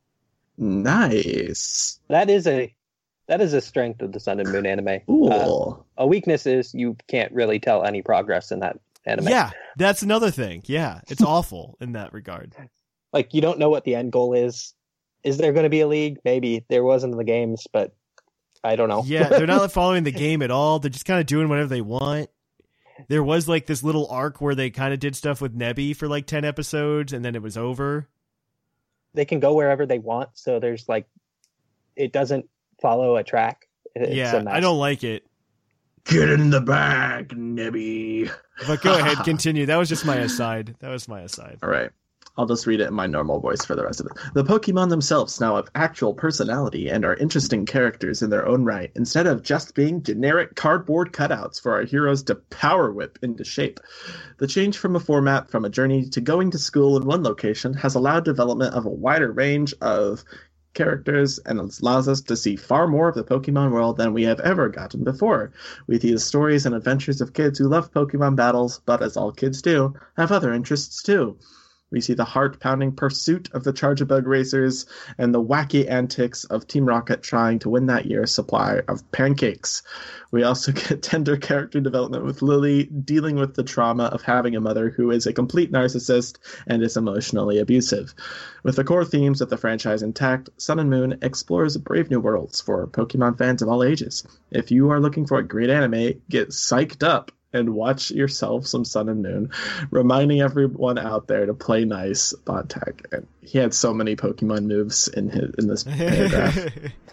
Nice. That is a that is a strength of the Sun and Moon anime. Uh, a weakness is you can't really tell any progress in that anime. Yeah, that's another thing. Yeah, it's awful in that regard. Like, you don't know what the end goal is. Is there going to be a league? Maybe. There wasn't in the games, but I don't know. Yeah, they're not following the game at all. They're just kind of doing whatever they want. There was like this little arc where they kind of did stuff with Nebby for like ten episodes, and then it was over. They can go wherever they want, so there's like, it doesn't follow a track. It's yeah, I don't like it. Get in the bag, Nebby. But go ahead, continue. That was just my aside. That was my aside. All right. I'll just read it in my normal voice for the rest of it. The Pokemon themselves now have actual personality and are interesting characters in their own right, instead of just being generic cardboard cutouts for our heroes to power whip into shape. The change from a format from a journey to going to school in one location has allowed development of a wider range of characters and allows us to see far more of the Pokemon world than we have ever gotten before. We see the stories and adventures of kids who love Pokemon battles, but as all kids do, have other interests too. We see the heart-pounding pursuit of the Charge-a-Bug racers and the wacky antics of Team Rocket trying to win that year's supply of pancakes. We also get tender character development with Lily dealing with the trauma of having a mother who is a complete narcissist and is emotionally abusive. With the core themes of the franchise intact, Sun and Moon explores brave new worlds for Pokemon fans of all ages. If you are looking for a great anime, get psyched up and watch yourself some Sun and Moon, reminding everyone out there to play nice, Bot Tech. And he had so many Pokemon moves in his in this paragraph.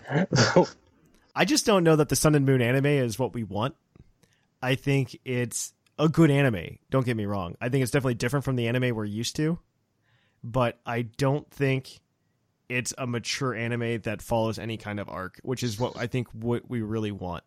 I just don't know that the Sun and Moon anime is what we want. I think it's a good anime. Don't get me wrong. I think it's definitely different from the anime we're used to, but I don't think it's a mature anime that follows any kind of arc, which is what I think what we really want.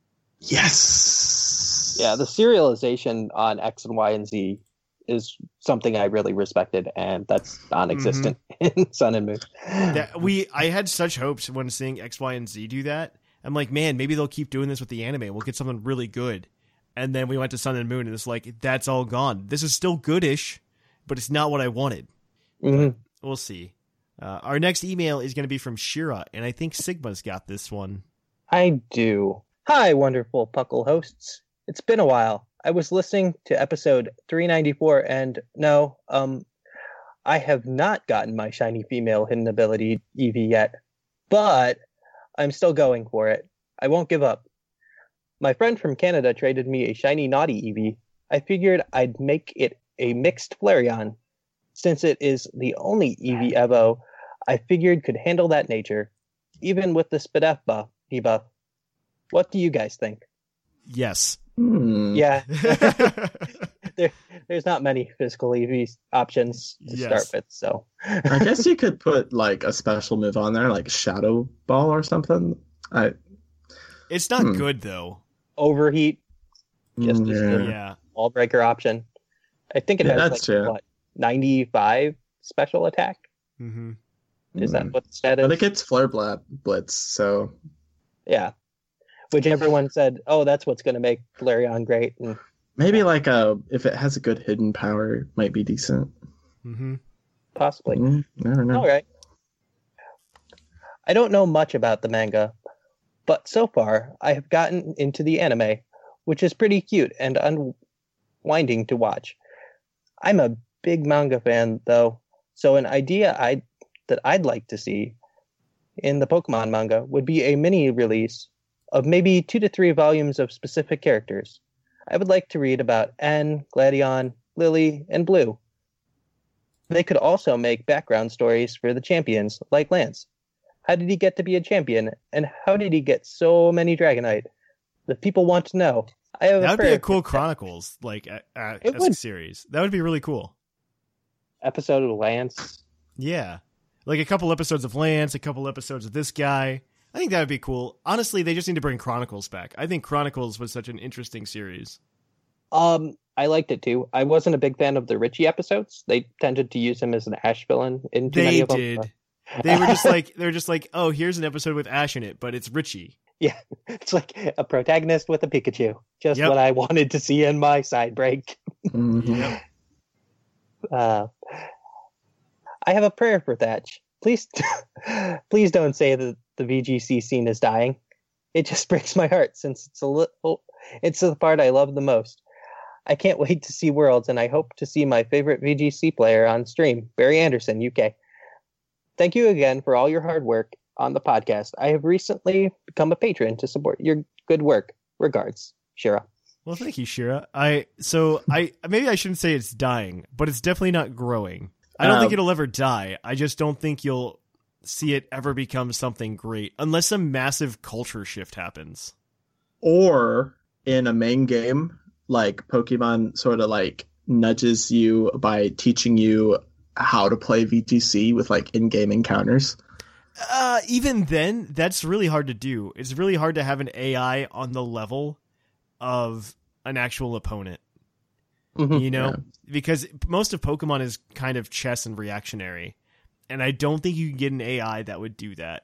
Yes. Yeah, the serialization on X and Y and Z is something I really respected, and that's non-existent mm-hmm. in Sun and Moon. That we, I had such hopes when seeing X, Y, and Z do that. I'm like, man, maybe they'll keep doing this with the anime. We'll get something really good. And then we went to Sun and Moon, and it's like, that's all gone. This is still goodish, but it's not what I wanted. Mm-hmm. We'll see. Uh, our next email is going to be from Shira, and I think Sigma's got this one. I do. Hi, wonderful Puckle hosts. It's been a while. I was listening to episode three ninety-four, and no, um, I have not gotten my shiny female hidden ability Eevee yet, but I'm still going for it. I won't give up. My friend from Canada traded me a shiny naughty Eevee. I figured I'd make it a mixed Flareon. Since it is the only Eevee Evo I figured could handle that nature, even with the Spadef buff, debuff. What do you guys think? Yes. Hmm. Yeah. there, there's not many physical Eevee options to yes. start with, so. I guess you could put like a special move on there, like Shadow Ball or something. I. It's not hmm. good though. Overheat, just Mm, as yeah. the Yeah. wall breaker option. I think it Yeah, has that's like true. what ninety-five special attack. Mm-hmm. Is Mm. that what the stat is? But it gets Flare Bla- Blitz, so Yeah. Which everyone said, oh, that's what's going to make Flareon great. And maybe like a if it has a good hidden power, it might be decent. Mm-hmm. possibly. Mm, I don't know. All right. I don't know much about the manga, but so far I have gotten into the anime, which is pretty cute and unwinding to watch. I'm a big manga fan, though, so an idea I that I'd like to see in the Pokemon manga would be a mini release of maybe two to three volumes of specific characters. I would like to read about N, Gladion, Lily, and Blue. They could also make background stories for the champions, like Lance. How did he get to be a champion, and how did he get so many Dragonite? The people want to know. I have That a would be a prayer cool for Chronicles, like, uh, uh, It as would. a series. That would be really cool. episode of Lance. Yeah. Like a couple episodes of Lance, a couple episodes of this guy. I think that would be cool. Honestly, they just need to bring Chronicles back. I think Chronicles was such an interesting series. Um, I liked it too. I wasn't a big fan of the Richie episodes. They tended to use him as an Ash villain in too many They of them. did. They were just like, they were just like, oh, here's an episode with Ash in it, but it's Richie. Yeah, it's like a protagonist with a Pikachu. Just Yep. what I wanted to see in my side break. Mhm. Yep. Uh, I have a prayer for Thatch. Please, please don't say that the V G C scene is dying. It just breaks my heart since it's a little, it's the part I love the most. I can't wait to see Worlds, and I hope to see my favorite V G C player on stream, Barry Anderson, U K. Thank you again for all your hard work on the podcast. I have recently become a patron to support your good work. Regards, Shira. Well, thank you, Shira. I so I maybe I shouldn't say it's dying, but it's definitely not growing. I don't Um, think it'll ever die. I just don't think you'll see it ever become something great unless a massive culture shift happens. Or in a main game, like Pokemon sort of like nudges you by teaching you how to play V G C with like in-game encounters. Uh, even then, that's really hard to do. It's really hard to have an A I on the level of an actual opponent. Mhm. You know, Yeah. because most of Pokemon is kind of chess and reactionary. And I don't think you can get an A I that would do that.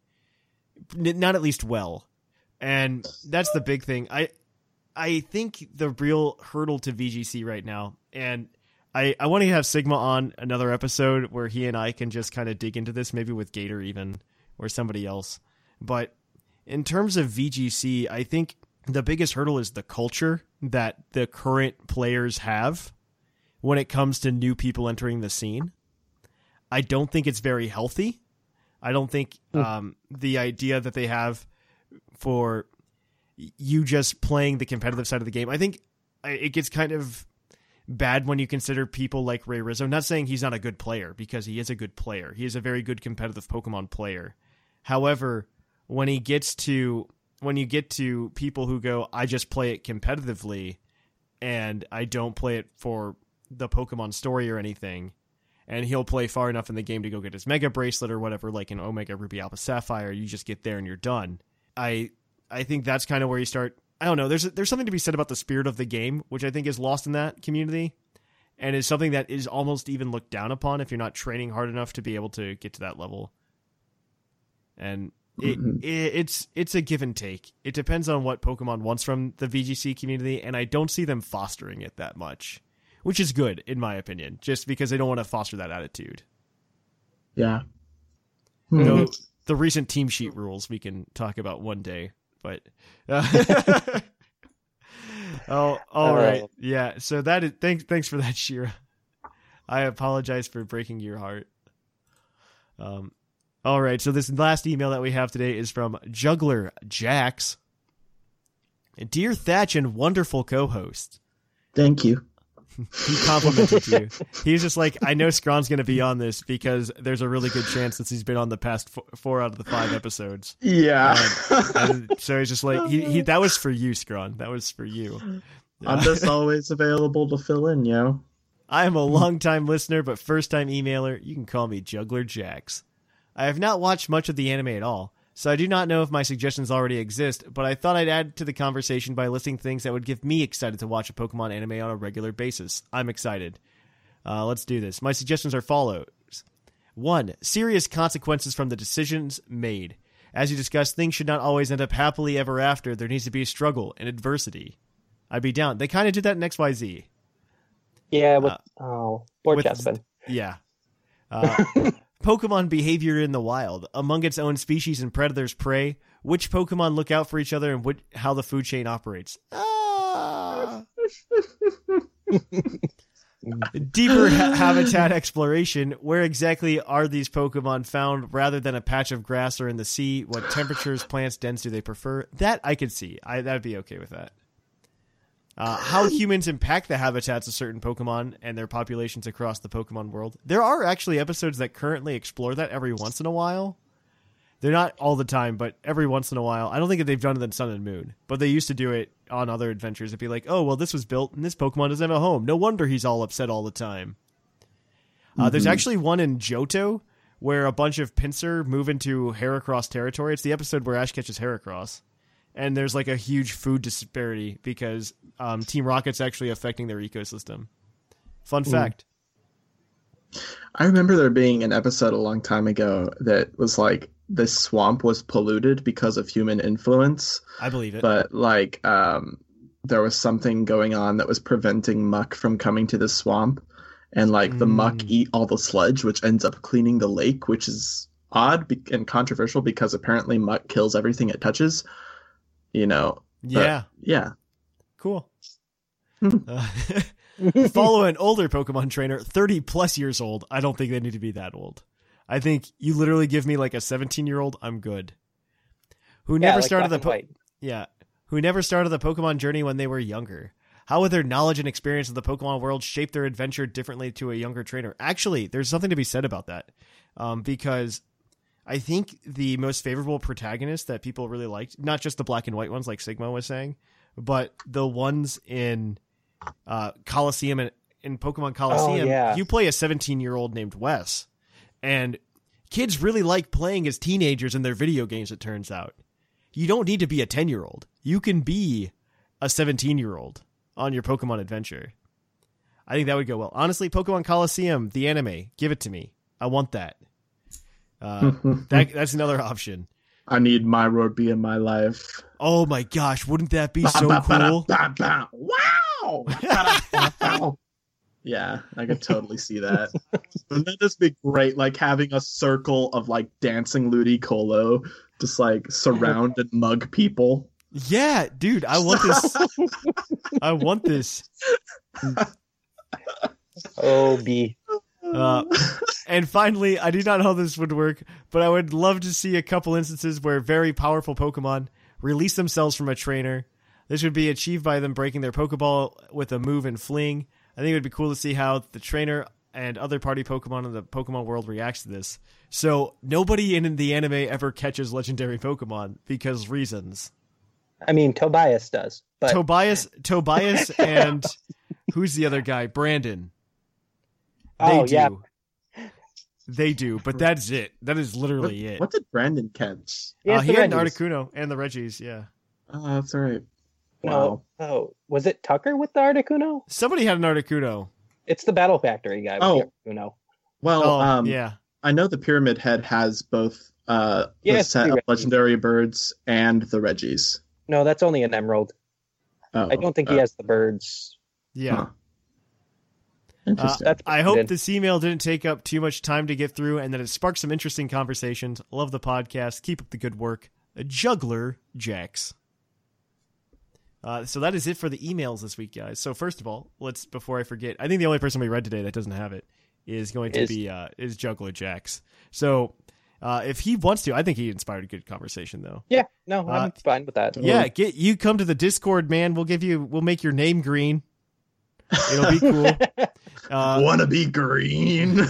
N- not at least well. And that's the big thing. I I think the real hurdle to V G C right now, and I, I want to have Sigma on another episode where he and I can just kind of dig into this, maybe with Gator even, or somebody else. But in terms of V G C, I think the biggest hurdle is the culture that the current players have when it comes to new people entering the scene. I don't think it's very healthy. I don't think um, the idea that they have for you just playing the competitive side of the game, I think it gets kind of bad when you consider people like Ray Rizzo. Not saying he's not a good player, because he is a good player. He is a very good competitive Pokemon player. However, when he gets to when you get to people who go, I just play it competitively and I don't play it for the Pokemon story or anything, and he'll play far enough in the game to go get his Mega Bracelet or whatever, like in Omega Ruby Alpha Sapphire, you just get there and you're done. I I think that's kind of where you start. I don't know. There's there's something to be said about the spirit of the game, which I think is lost in that community, and is something that is almost even looked down upon if you're not training hard enough to be able to get to that level. And it, mm-hmm. it it's it's a give and take. It depends on what Pokemon wants from the V G C community, and I don't see them fostering it that much, which is good in my opinion, just because they don't want to foster that attitude. Yeah. Mm-hmm. Though the recent team sheet rules we can talk about one day. But uh, oh, all right, yeah. So that is thanks. Thanks for that, Shira. I apologize for breaking your heart. Um, all right. So this last email that we have today is from Juggler Jax. Dear Thatch and wonderful co-host. Thank you. He complimented you. He's just like, I know Scron's going to be on this because there's a really good chance since he's been on the past four, four out of the five episodes. Yeah. And, and so he's just like, he, he that was for you, Scron. That was for you. I'm just always available to fill in, yo. I am a long-time listener, but first-time emailer. You can call me Juggler Jax. I have not watched much of the anime at all, so I do not know if my suggestions already exist, but I thought I'd add to the conversation by listing things that would get me excited to watch a Pokemon anime on a regular basis. I'm excited. Uh, let's do this. My suggestions are follows. One, serious consequences from the decisions made. As you discussed, things should not always end up happily ever after. There needs to be a struggle and adversity. I'd be down. They kind of did that in X Y Z. Yeah, with, uh, oh, Board Chespin. Yeah. Uh, Pokemon behavior in the wild. Among its own species and predators' prey, which Pokemon look out for each other and which, how the food chain operates. Ah. Deeper ha- habitat exploration. Where exactly are these Pokemon found rather than a patch of grass or in the sea? What temperatures, plants, dens do they prefer? That I could see. I, that'd be okay with that. Uh, how humans impact the habitats of certain Pokemon and their populations across the Pokemon world. There are actually episodes that currently explore that every once in a while. They're not all the time, but every once in a while. I don't think that they've done it in Sun and Moon, but they used to do it on other adventures. It'd be like, oh, well, this was built and this Pokemon doesn't have a home. No wonder he's all upset all the time. Uh, mm-hmm. There's actually one in Johto where a bunch of Pinsir move into Heracross territory. It's the episode where Ash catches Heracross. And there's like a huge food disparity because um, Team Rocket's actually affecting their ecosystem. Fun fact. I remember there being an episode a long time ago that was like this swamp was polluted because of human influence. I believe it. But like um, there was something going on that was preventing muck from coming to the swamp. And like mm. the muck eat all the sludge, which ends up cleaning the lake, which is odd be- and controversial because apparently muck kills everything it touches. You know, yeah, yeah, cool. uh, follow an older Pokemon trainer, thirty plus years old. I don't think they need to be that old. I think you literally give me like a seventeen year old, I'm good. Who yeah, never like started the po- yeah, who never started the Pokemon journey when they were younger. How would their knowledge and experience of the Pokemon world shape their adventure differently to a younger trainer? Actually, there's something to be said about that, um, because I think the most favorable protagonist that people really liked, not just the black and white ones like Sigma was saying, but the ones in uh, Coliseum and in Pokemon Coliseum, oh, yeah. you play a seventeen-year-old named Wes, and kids really like playing as teenagers in their video games, it turns out. You don't need to be a ten-year-old. You can be a seventeen-year-old on your Pokemon adventure. I think that would go well. Honestly, Pokemon Coliseum, the anime, give it to me. I want that. Uh, that that's another option. I need Myroad be in my life. Oh my gosh, wouldn't that be so cool? Wow! Yeah, I could totally see that. Wouldn't that just be great? Like having a circle of like dancing Ludicolo just like surround and mug people. Yeah, dude, I want this. I want this. Oh, B. Uh, and finally, I do not know how this would work, but I would love to see a couple instances where very powerful Pokemon release themselves from a trainer. This would be achieved by them breaking their Pokeball with a move and fling. I think it would be cool to see how the trainer and other party Pokemon in the Pokemon world reacts to this. So nobody in the anime ever catches legendary Pokemon because reasons. I mean, Tobias does. But... Tobias, Tobias, and who's the other guy? Brandon. They oh, do. yeah. They do, but that's it. That is literally what, it. What did Brandon catch? Uh, he had an Articuno and the Reggies, yeah. Oh, that's all right. Wow. No, oh, was it Tucker with the Articuno? Somebody had an Articuno. It's the Battle Factory guy with oh. the Articuno. Well, oh, um, yeah. I know the Pyramid Head has both uh, yeah, the set of legendary birds and the Reggies. No, that's only an Emerald. Oh, I don't think uh, he has the birds. Yeah. Huh. Interesting. Uh, I hope this email didn't take up too much time to get through and that it sparked some interesting conversations. Love the podcast. Keep up the good work. A Juggler Jax. Uh, so that is it for the emails this week, guys. So first of all, let's, before I forget, I think the only person we read today that doesn't have it is going to is. be, uh, is Juggler Jax. So, uh, if he wants to, I think he inspired a good conversation though. Yeah, no, I'm uh, fine with that. Yeah, get you come to the Discord, man. We'll give you, we'll make your name green. It'll be cool. Uh, Wanna be green.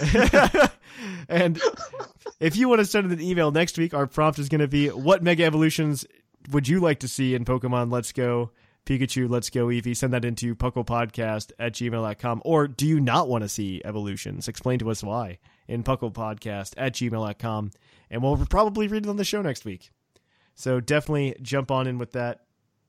And if you want to send an email next week, our prompt is going to be, what Mega Evolutions would you like to see in Pokemon Let's Go Pikachu, Let's Go Eevee? Send that into pucklepodcast at gmail dot com. Or do you not want to see evolutions? Explain to us why in pucklepodcast at gmail dot com. And we'll probably read it on the show next week. So definitely jump on in with that.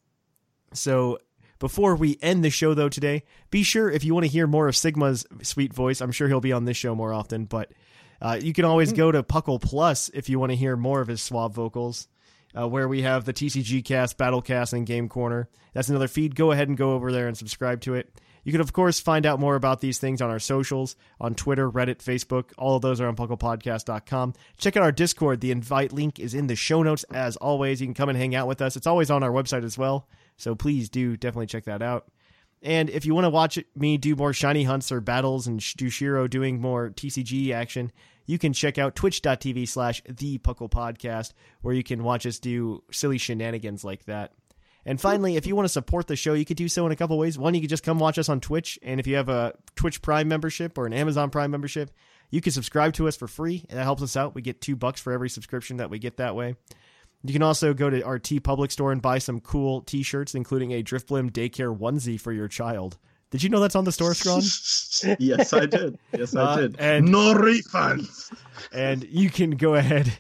So before we end the show, though, today, be sure if you want to hear more of Sigma's sweet voice, I'm sure he'll be on this show more often, but uh, you can always go to Puckle Plus if you want to hear more of his suave vocals. Uh, where we have the T C G Cast, Battlecast, and Game Corner. That's another feed. Go ahead and go over there and subscribe to it. You can, of course, find out more about these things on our socials, on Twitter, Reddit, Facebook. All of those are on puckle podcast dot com. Check out our Discord. The invite link is in the show notes, as always. You can come and hang out with us. It's always on our website as well, so please do definitely check that out. And if you want to watch me do more shiny hunts or battles and do Shiro doing more T C G action, you can check out twitch dot t v slash the Puckle Podcast, where you can watch us do silly shenanigans like that. And finally, if you want to support the show, you could do so in a couple ways. One, you could just come watch us on Twitch, and if you have a Twitch Prime membership or an Amazon Prime membership, you can subscribe to us for free, and that helps us out. We get two bucks for every subscription that we get that way. You can also go to our TeePublic store and buy some cool t-shirts, including a Driftblim daycare onesie for your child. Did you know that's on the store, Scron? Yes, I did. Yes, I Uh, did. and- no refunds. And you can go ahead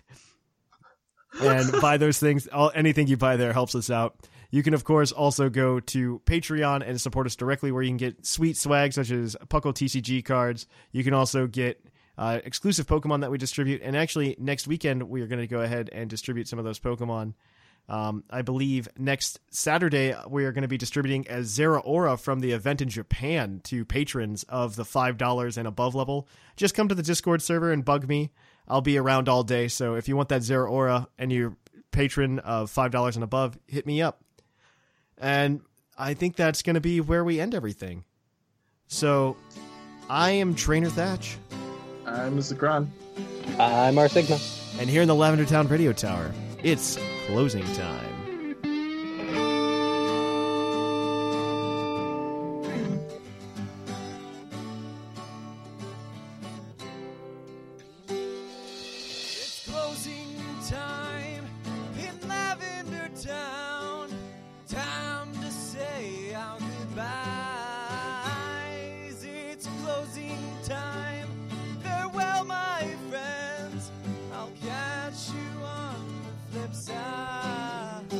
and buy those things. All, anything you buy there helps us out. You can, of course, also go to Patreon and support us directly, where you can get sweet swag such as Puckle T C G cards. You can also get uh, exclusive Pokemon that we distribute. And actually, next weekend, we are going to go ahead and distribute some of those Pokemon. Um, I believe next Saturday, we are going to be distributing a Zeraora from the event in Japan to patrons of the five dollars and above level. Just come to the Discord server and bug me. I'll be around all day. So if you want that Zeraora and you're patron of five dollars and above, hit me up. And I think that's going to be where we end everything. So I am Trainer Thatch. I'm Zagran. I'm R Sigma. And here in the Lavender Town Radio Tower, it's closing time. It's closing time in Lavender Town. Time to say our goodbyes. It's closing time. Farewell, my friends. I'll catch you on the flip side.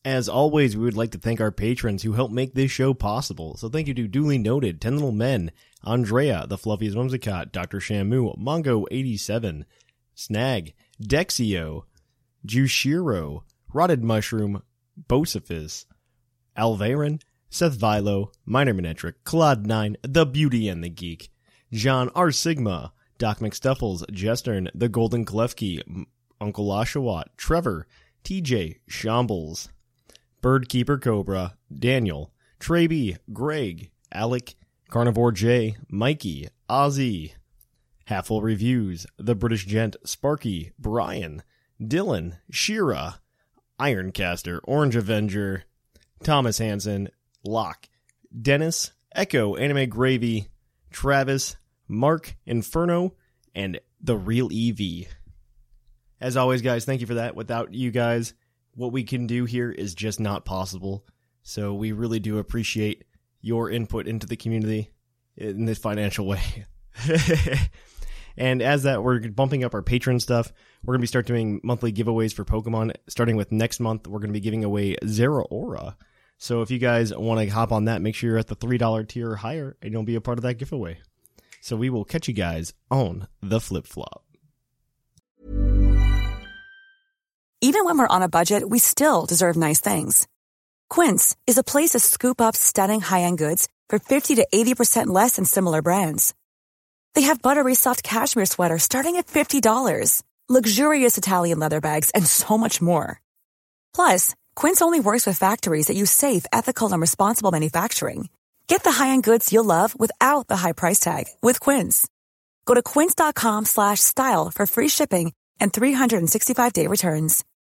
As always, we would like to thank our patrons who help make this show possible. So thank you to Duly Noted, Ten Little Men, Andrea, The Fluffiest Whimsicott, Doctor Shamu, Mongo eighty-seven, Snag, Dexio, Jushiro, Rotted Mushroom, Bocephus, Alvarin, Seth Vilo, Minor Manetric, Claude nine, The Beauty and the Geek, John R. Sigma, Doc McStuffles, Jestern, The Golden Klefki, Uncle Oshawott, Trevor, T J, Shambles, Birdkeeper Cobra, Daniel, Trey Greg, Alec, Carnivore J, Mikey, Ozzy, Halfful Reviews, The British Gent, Sparky, Brian, Dylan, Shira, Ironcaster, Orange Avenger, Thomas Hansen, Locke, Dennis, Echo, Anime Gravy, Travis, Mark, Inferno, and The Real E V. As always, guys, thank you for that. Without you guys, what we can do here is just not possible. So we really do appreciate your input into the community in this financial way. And as that, we're bumping up our patron stuff. We're going to be start doing monthly giveaways for Pokemon. Starting with next month, we're going to be giving away Zeraora. So if you guys want to hop on that, make sure you're at the three dollars tier or higher and you'll be a part of that giveaway. So we will catch you guys on the flip-flop. Even when we're on a budget, we still deserve nice things. Quince is a place to scoop up stunning high-end goods for fifty to eighty percent less than similar brands. They have buttery soft cashmere sweaters starting at fifty dollars, luxurious Italian leather bags, and so much more. Plus, Quince only works with factories that use safe, ethical, and responsible manufacturing. Get the high-end goods you'll love without the high price tag with Quince. Go to quince.com slash style for free shipping and three sixty-five day returns.